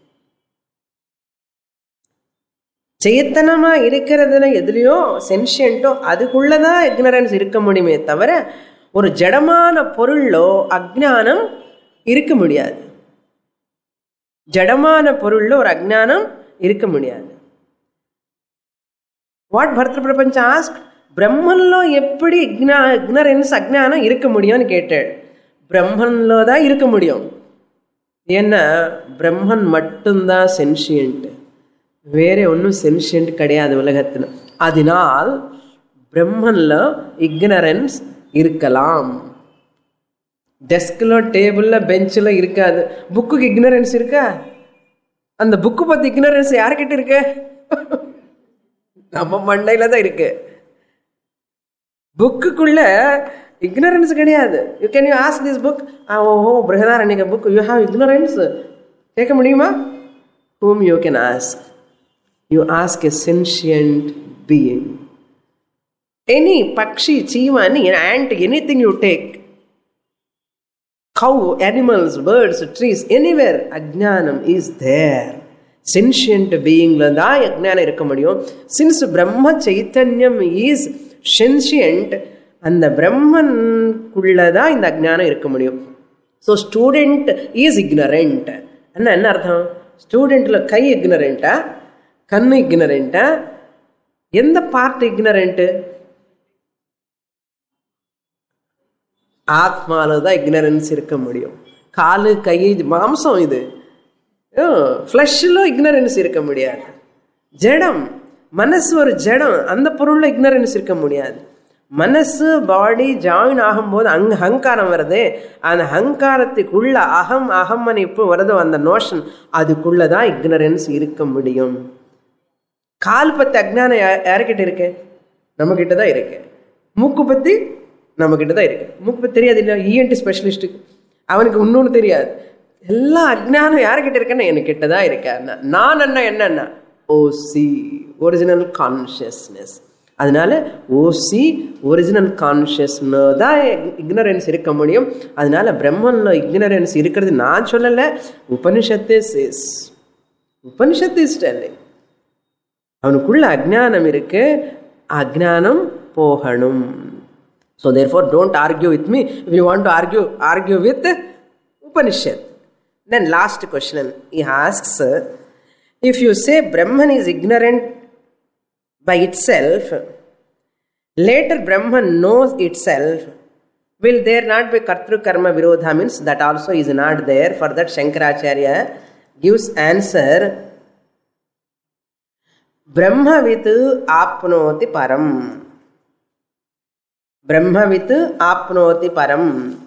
சேத்தனமா இருக்கிறதுல எதுலையோ சென்ஷியன்ட்டோ அதுக்குள்ளதான் ignorance இருக்க முடியுமே தவிர ஒரு ஜடமான பொருளோ அஜ்ஞானம் இருக்க முடியாது. ஜடமான பொருள்ல ஒரு அஜ்ஞானம் இருக்க முடியாது. வாட் பர்த்ரு பிரபஞ்ச ஆஸ்க், பிரம்மன்லோ எப்படி இக்னரன்ஸ் அஜ்ஞானம் இருக்க முடியும்னு கேட்டாள். பிரம்மன்லோ தான் இருக்க முடியும். ஏன்னா பிரம்மன் மட்டும்தான் சென்ஷியன்ட், வேற ஒன்றும் சென்ஷியன்ட் கிடையாது உலகத்தில். அதனால் பிரம்மன்ல இக்னரன்ஸ் இருக்கலாம். டெஸ்கில் டேபிளில் பெஞ்சில் இருக்காது. புக்குக்கு இக்னரன்ஸ் இருக்கா? அந்த புக்கு பற்றி இக்னரன்ஸ் யாருக்கிட்ட இருக்கு? நம்ம மண்டையில் தான் இருக்கு. புக்குக்குள்ள இக்னரன்ஸ் கிடையாது. You can you ask this book, ஓஹோ Brihadaranyaka book, you have ignorance கேட்க முடியுமா? whom you can ask? You ask a sentient being. Any pakshi, cheema, any ant, anything you take, cow, animals, birds, trees, anywhere, ajnanam is there. Sentient being la da ajnana irukka mudiyum. Since Brahma Chaitanyam is sentient, and the Brahman kulla da indha ajnana irukka mudiyum. So student is ignorant. Anna enna artham? Student la kai ignorant ah, kannu ignorant ah, endha part ignorant? ஆத்மால தான் ignorance இருக்க முடியும். காலு கை மாம்சம், இது ஃப்ளஷ்ல ignorance இருக்க முடியாது. ஜடம், மனசு ஒரு ஜடம், அந்த பொருள்ல இக்னரன்ஸ் இருக்க முடியாது. மனசு பாடி ஜாயின் ஆகும்போது அங்க அகங்காரம் வருது. அந்த அகங்காரத்துக்குள்ள அகம் அகம்மன் இப்போ வருதோ அந்த நோஷன், அதுக்குள்ளதான் இக்னரன்ஸ் இருக்க முடியும். கால் பத்தி அஜ்ஞானம் யாருக்கிட்ட இருக்கு? நம்ம கிட்ட தான் இருக்கு. மூக்கு பத்தி நம்ம கிட்ட தான் இருக்கு. மூக்கு பத்தி தெரியாது இல்லையா? இஎன்டி ஸ்பெஷலிஸ்டுக்கு அவனுக்கு இன்னொன்னு தெரியாது. எல்லா அஜ்ஞானம் யாருக்கிட்ட இருக்குன்னா எனக்கு கிட்ட தான் இருக்கு. நான் என்ன என்னன்னா ஓசி, ஒரிஜினல் கான்சியஸ்னஸ். அதனால ஓசி ஒரிஜினல் கான்சியஸ்னஸ் தான் இக்னரன்ஸ் இருக்க முடியும். அதனால பிரம்மன்ல இக்னரன்ஸ் இருக்கிறது நான் சொல்லலை, உபனிஷத்து சேஸ். உபனிஷத்து ஸ்டெல்லை அவனுக்குள்ள அஜ்ஞானம் இருக்கு, அஜ்ஞானம் போகணும். So therefore don't argue with me. If you want to argue, argue with Upanishad. Then last question he asks, if you say Brahman is ignorant by itself, later Brahman knows itself, will there not be kartru karma virodha? Means that also is not there. For that Shankaracharya gives answer, Brahmavit apnoti param. Brahmavit apnoti param.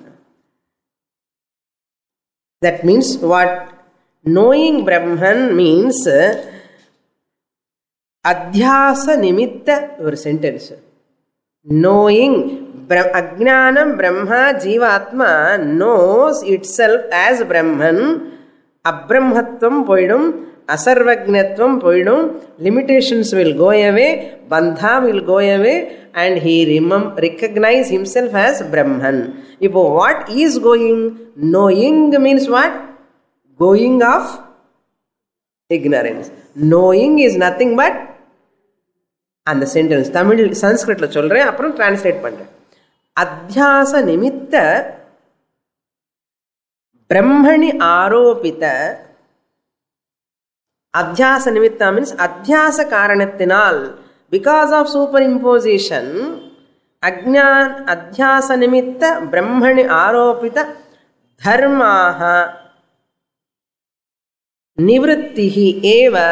That means what? Knowing Brahman means adhyasa nimitta, or sentence. Knowing Ajnanam Brahma Jivatma knows itself as Brahman. Abrahmatvam poidum, asarvagnatvam poidum, limitations will go away, bandha will go away, and he remem- recognize himself as Brahman. Ipo what is going? Knowing means what? Going of ignorance. Knowing is nothing but, and the sentence Tamil Sanskrit la solren, appuram translate pandren. Adhyasa nimitta Brahmani aropita. Adhyasa nimitta means adhyasa karanathinal, because of superimposition, ajnan adhyasa nimitta Brahmani aropita dharmaha nivrittihi eva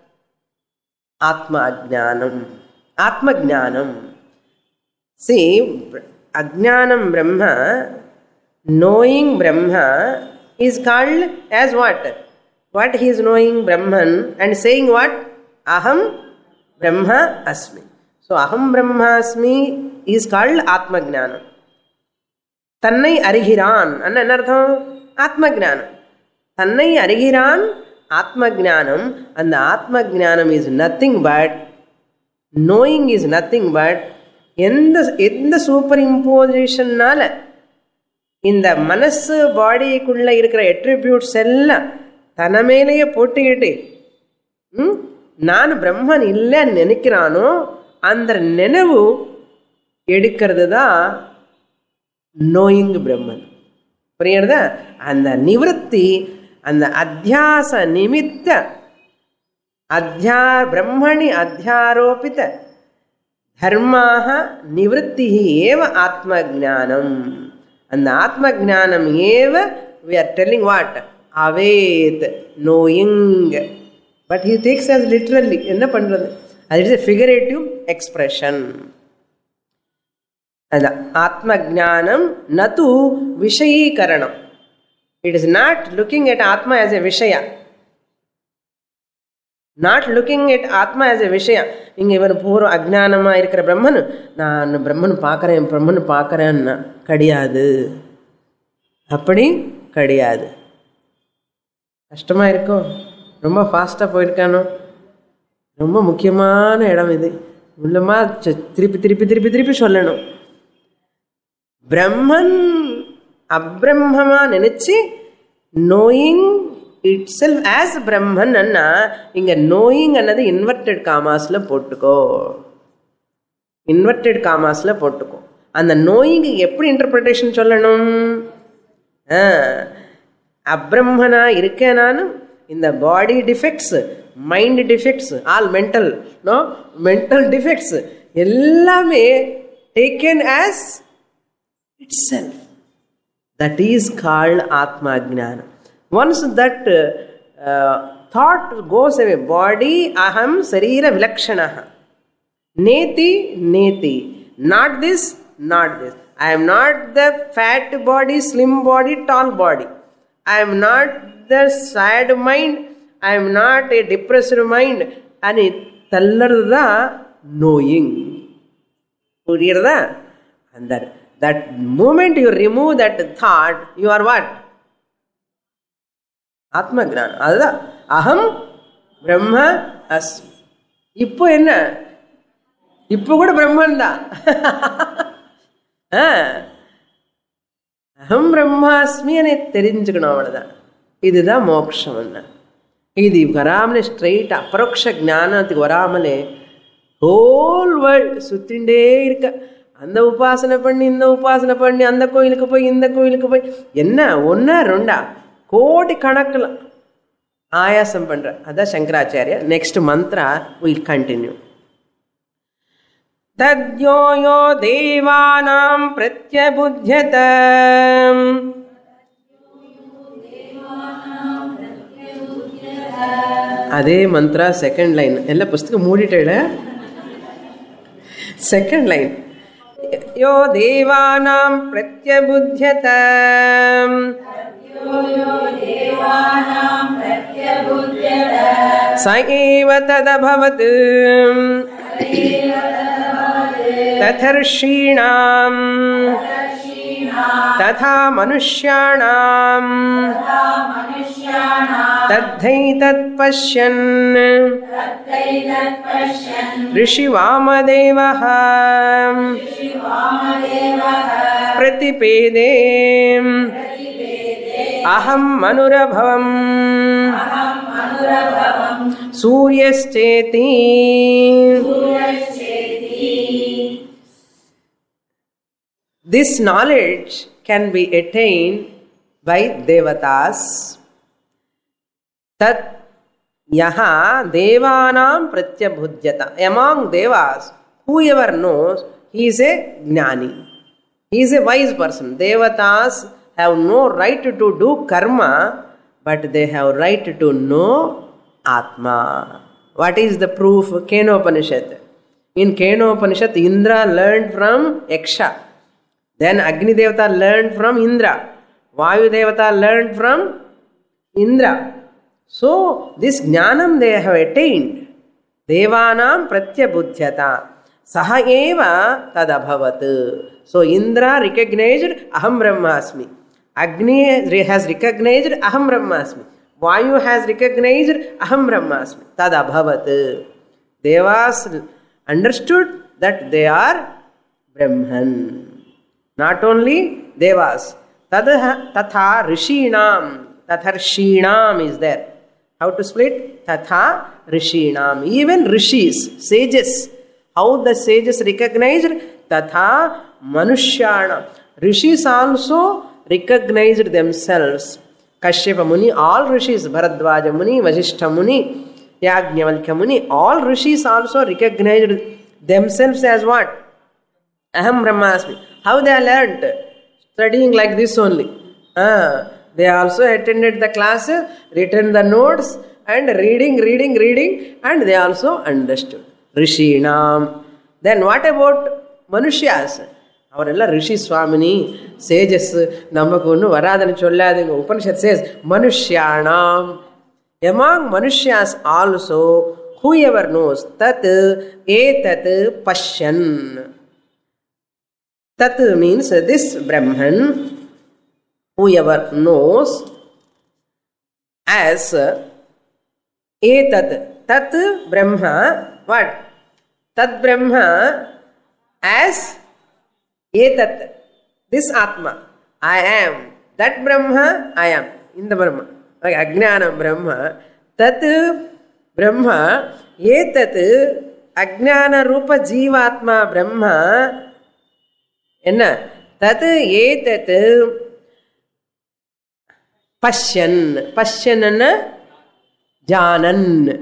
atma ajnanam. Atma jnanam. See, ajnanam Brahma, knowing Brahma is called as what? What he is knowing? Brahman, and saying what? Aham Brahma asmi. So aham Brahma asmi is called Atma Jnanam. Tannai arihiran anna enna artham? Atma Jnanam. Tannai arihiran Atma Jnanam, and the Atma Jnanam is nothing but, knowing is nothing but, எந்த எந்த super இம்போசிஷன்னால இந்த மனசு பாடிக்குள்ள இருக்கிற எட்ரிபியூட்ஸ் எல்லாம் தன மேலேயே போட்டுக்கிட்டு நான் பிரம்மன் இல்லைன்னு நினைக்கிறானோ அந்த நினைவு எடுக்கிறது தான் நோயிங் பிரம்மன். புரியுறதா? அந்த நிவர்த்தி, அந்த அத்தியாச நிமித்த அத்தியா பிரம்மணி அத்தியாரோபித தர்மாக நிவர்த்தி ஏவ ஆத்ம ஜானம். அந்த ஆத்ம ஜானம் ஏவ we are telling what? Avet, knowing. But he takes as literally. என்ன பண்றது? That is a figurative expression. Ada Atma-jnanam natu Vishayikaranam. It is not looking at Atma as a Vishaya. Not looking at Atma as a Vishaya. இங்க இவன் பூர்வ அஜ்ஞானமா இருக்கிற பிரம்மன், நான் பிரம்மன் பார்க்கறேன் பிரம்மன் பார்க்கறேன்னா கிடையாது. அப்படி கிடையாது. கஷ்டமா இருக்கும். ரொம்ப ஃபாஸ்டா போயிருக்கானோ. ரொம்ப முக்கியமான இடம் இது. உள்ளமா திருப்பி திருப்பி திருப்பி திருப்பி சொல்லணும். பிரம்மன் அப்ரம்மமா நினைச்சு knowing itself as Brahman அண்ணா இங்க knowing அன்னது இன்வெர்டட் காமாஸ்ல போட்டுக்கோ. இன்வெர்டட் காமாஸ்ல போட்டுக்கோ. அந்த knowing எப்படி இன்டர்பிரேஷன் சொல்லணும்? அப்ரம்மனா இருக்கேன் நான். இந்த body defects, mind defects, all mental no mental defects எல்லாமே taken as itself. That is called ஆத்மா ஜ்ஞானம். Once that uh, thought goes away, body aham sarira vilakshanaha neti neti, not this, not this. I am not the fat body, slim body, tall body. I am not the sad mind. I am not a depressed mind. And it tallarda knowing. Puriyarda? And that, that moment you remove that thought, you are what? ஆத்ம ஜ்ஞானம். அதுதான் அகம் பிரம்ம அஸ்மி. இப்போ என்ன? இப்போ கூட பிரம்மன் தான். அகம் பிரம்மாஸ்மி தெரிஞ்சுக்கணும், அவ்வளவுதான். இதுதான் மோட்சம். இது வராமலே ஸ்ட்ரெயிட் அபரோக்ஷ ஞானத்துக்கு வராமலே ஹோல் வேர்ல்டு சுத்திண்டே இருக்க. அந்த உபாசனை பண்ணி இந்த உபாசனை பண்ணி அந்த கோயிலுக்கு போய் இந்த கோயிலுக்கு போய் என்ன ஒன்னா ரெண்டா கோடி கணக்கில் ஆயாசம் பண்ற. அதான் Shankaracharya. Next mantra will continue. தத்யோ யோ தேவானாம் பிரத்யபுத்யத. அதே மந்த்ரா செகண்ட் லைன். எல்லா புஸ்தகம் மூடிட்டேல. செகண்ட் லைன் யோ தேவானாம் பிரத்யபுத்யத स एव तदभवत् तथर्षीणां तथा मनुष्याणां तद्धैतत्पश्यन् ऋषिवामदेवः प्रतिपेदे अहं मनुरभवम् सूर्यश्चेति. This knowledge can be attained by devatas. Tat yaha devanam pratyabhudyata. Among devas, whoever knows, he is a jnani. He is a wise person. Devatas have no right to do karma, but they have right to know Atma. What is the proof? Kenopanishad. In Kenopanishad, Indra learned from Yaksha. Then Agni Devata learned from Indra. Vayu Devata learned from Indra. So, this jnanam they have attained. Devanam pratyabudhyata. Saha eva tadabhavat. So, Indra recognized Aham Brahmasmi. Agni has recognized Aham Brahmasmi. Vayu has recognized Aham Brahmasmi. Tadabhavat. Devas understood that they are Brahman. Not only Devas. Tatha Rishinam. Tatharshinam is there. How to split? Tatha Rishinam. Even Rishis, sages. How the sages recognized? Tatha Manushyanam. Rishis also recognized themselves. Kashyapa Muni, all rishis, Bharadwaja Muni, Vasishtha Muni, Yajnavalkya Muni, all rishis also recognized themselves as what? Aham Brahmasmi. How they learnt? Studying like this only. Ah, they also attended the classes, written the notes, and reading, reading, reading, and they also understood. Rishinam. Then what about Manushyas? அவரெல்லாம் ரிஷி சுவாமினி sages, நமக்கு ஒன்றும் வராதுன்னு சொல்லாதுங்க. Upanishad says மனுஷ்யானாம், among manushas also whoever knows tat etat pashyan. Tat means this Brahman, whoever knows as etat, tat Brahma, what? Tat Brahma as etat, this Atma, I am, that Brahma, I am, in the Brahma, like Ajnana Brahma, tat Brahma, etat Ajnana Rupa Jivatma Brahma, enna, tat etat Pashyan, Pashyan anna Janan,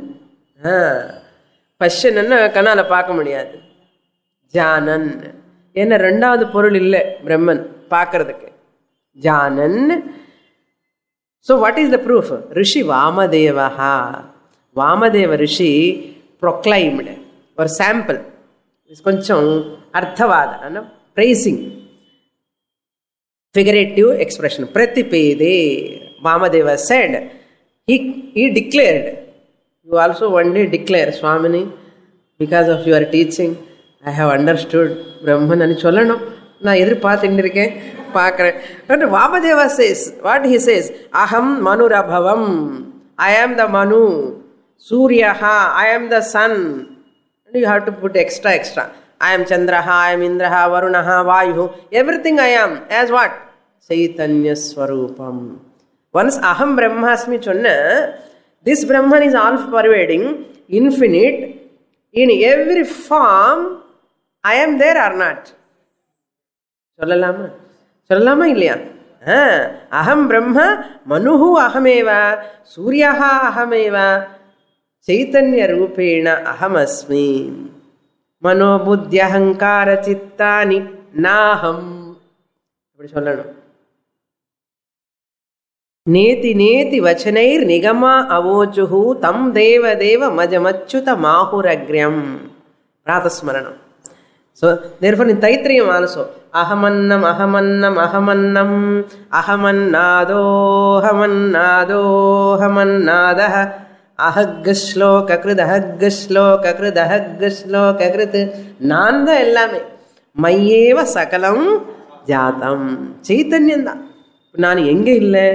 Pashyan anna கண்ணால பார்க்க முடியாது, ஜானன் என்ன ரெண்டாவது பொருள் இல்லை பிரம்மன் பார்க்கறதுக்கு, ஜானன். So what is the proof? Rishi Vamadeva, Vamadeva Rishi proclaimed ஒரு சாம்பிள், கொஞ்சம் அர்த்தவாத praising figurative expression. Pratipede, Vamadeva said, he, he declared, you also one day declare, Swamini, because of your teaching, I have understood Brahman ani sollanum. Na edru paathindirken paakren. But Vamadeva says, what he says, aham manurabhavam, I am the Manu, Suryaha, I am the sun. And you have to put extra extra. I am Chandraha, I am Indraha, Varunaha, Vayuhu. Everything I am. As what? Chaitanya Swarupam. Once Aham Brahmasmi chonna, this Brahman is all pervading, infinite, in every form. I am there or not? Sollalama? Sollalama illaya? Aham Brahma, Manuhu Ahameva, Suryaha Ahameva, Chaitanya Rupena Ahamasmi. Mano buddhya hankara chittani naham. அப்படி சொல்லணும். நேதி நேதி வச்சனைர் நிகமா அவோச்சுஹு தம் தேவ தேவ மஜமச்சுத மாஹுரக்ரியம். பிராதஸ்மரணம். So therefore in Taittiriya also, ahamannam ahamannam ahamannam ahamannado ahamannado ahamannadah ahaggasloka krud ahaggasloka krud ahaggasloka krud. நான் தான் எல்லாமே, மையேவ சகலம் ஜாதம், சைத்தன்யம் தான். நான் எங்க இல்லை?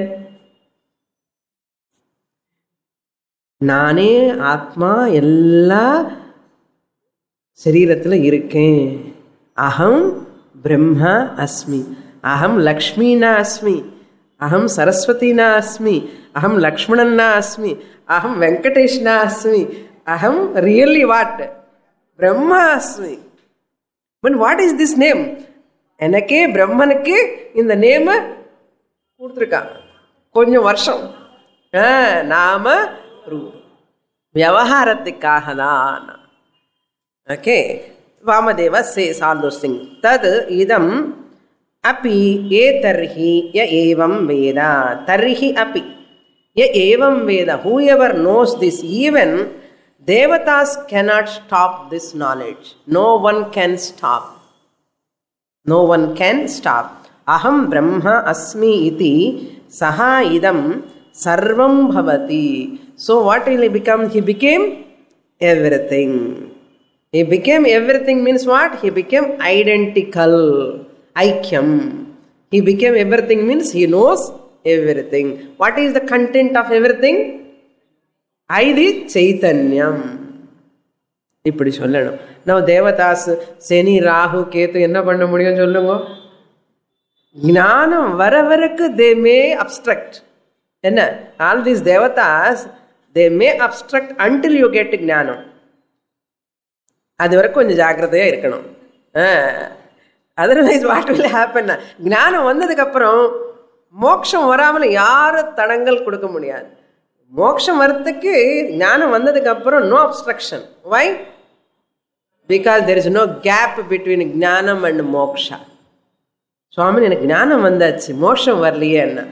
நானே ஆத்மா எல்லா சரீரத்தில் இருக்கேன். அகம் பிரம்மா அஸ்மி, அகம் லக்ஷ்மினா அஸ்மி, அகம் சரஸ்வதினா அஸ்மி, அகம் லக்ஷ்மணன்னா அஸ்மி, அகம் வெங்கடேஷ்னா அஸ்மி, அகம் ரியலி வாட்? பிரம்மா அஸ்மி. But what is this name? எனக்கே பிரம்மனுக்கு இந்த நேம கொடுத்துருக்காங்க கொஞ்சம் வருஷம். நாம விவகாரத்துக்காக தான். Okay, Vamadeva says all those things. தத் இதம் அப்பி ஏ தர்ஹி ய ஏவம் வேத, தர்ஹி அப்பி ய ஏவம் வேத, whoever knows this, even devatas cannot stop this knowledge. No one can stop. No one can stop. Aham Brahma asmi iti saha idam sarvam bhavati. So what will he become? He became everything. He became everything means what? He became identical. Aikyam. He became everything means he knows everything. What is the content of everything? Aidi Chaitanyam. இப்படி சொல்லணும். நம்ம தேவதாஸ் சனி ராகு கேத்து என்ன பண்ண முடியும் சொல்லுங்க? ஞானம் வர வரக்கு தே மே அப்ஸ்ட்ரக்ட். என்ன, ஆல் தீஸ் தேவதாஸ் they may obstruct until you get jnanam. அது வரைக்கும் கொஞ்சம் ஜாக்கிரதையா இருக்கணும். Otherwise what will happen? ஞானம் வந்ததுக்கு அப்புறம் மோட்சம் வராமல் யாரும் தடங்கள் கொடுக்க முடியாது. மோட்சம் வரத்துக்கு ஞானம் வந்ததுக்கு அப்புறம் no obstruction. Why? Because there is no gap between jnanam and moksha. சுவாமி எனக்கு ஞானம் வந்தாச்சு, மோட்சம் வரலையே என்ன?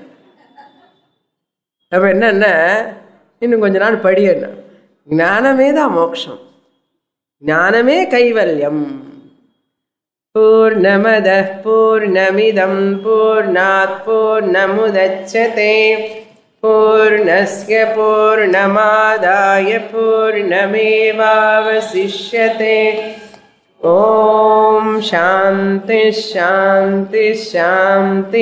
அப்ப என்னன்னா இன்னும் கொஞ்ச நாள் படி என்ன, ஞானமே தான் மோட்சம், ஞானமே கைவல்யம். పూర్ణమదః పూర్ణమిదం పూర్ణాత్ పూర్ణముదచ్యతే పూర్ణస్య పూర్ణమాదాయ పూర్ణమేవావశిష్యతే. ఓం శాంతి శాంతి శాంతి.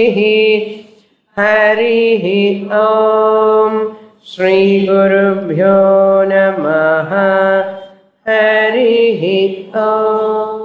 హరి ఓం. శ్రీ గురుభ్యో నమః. హరి ఓం.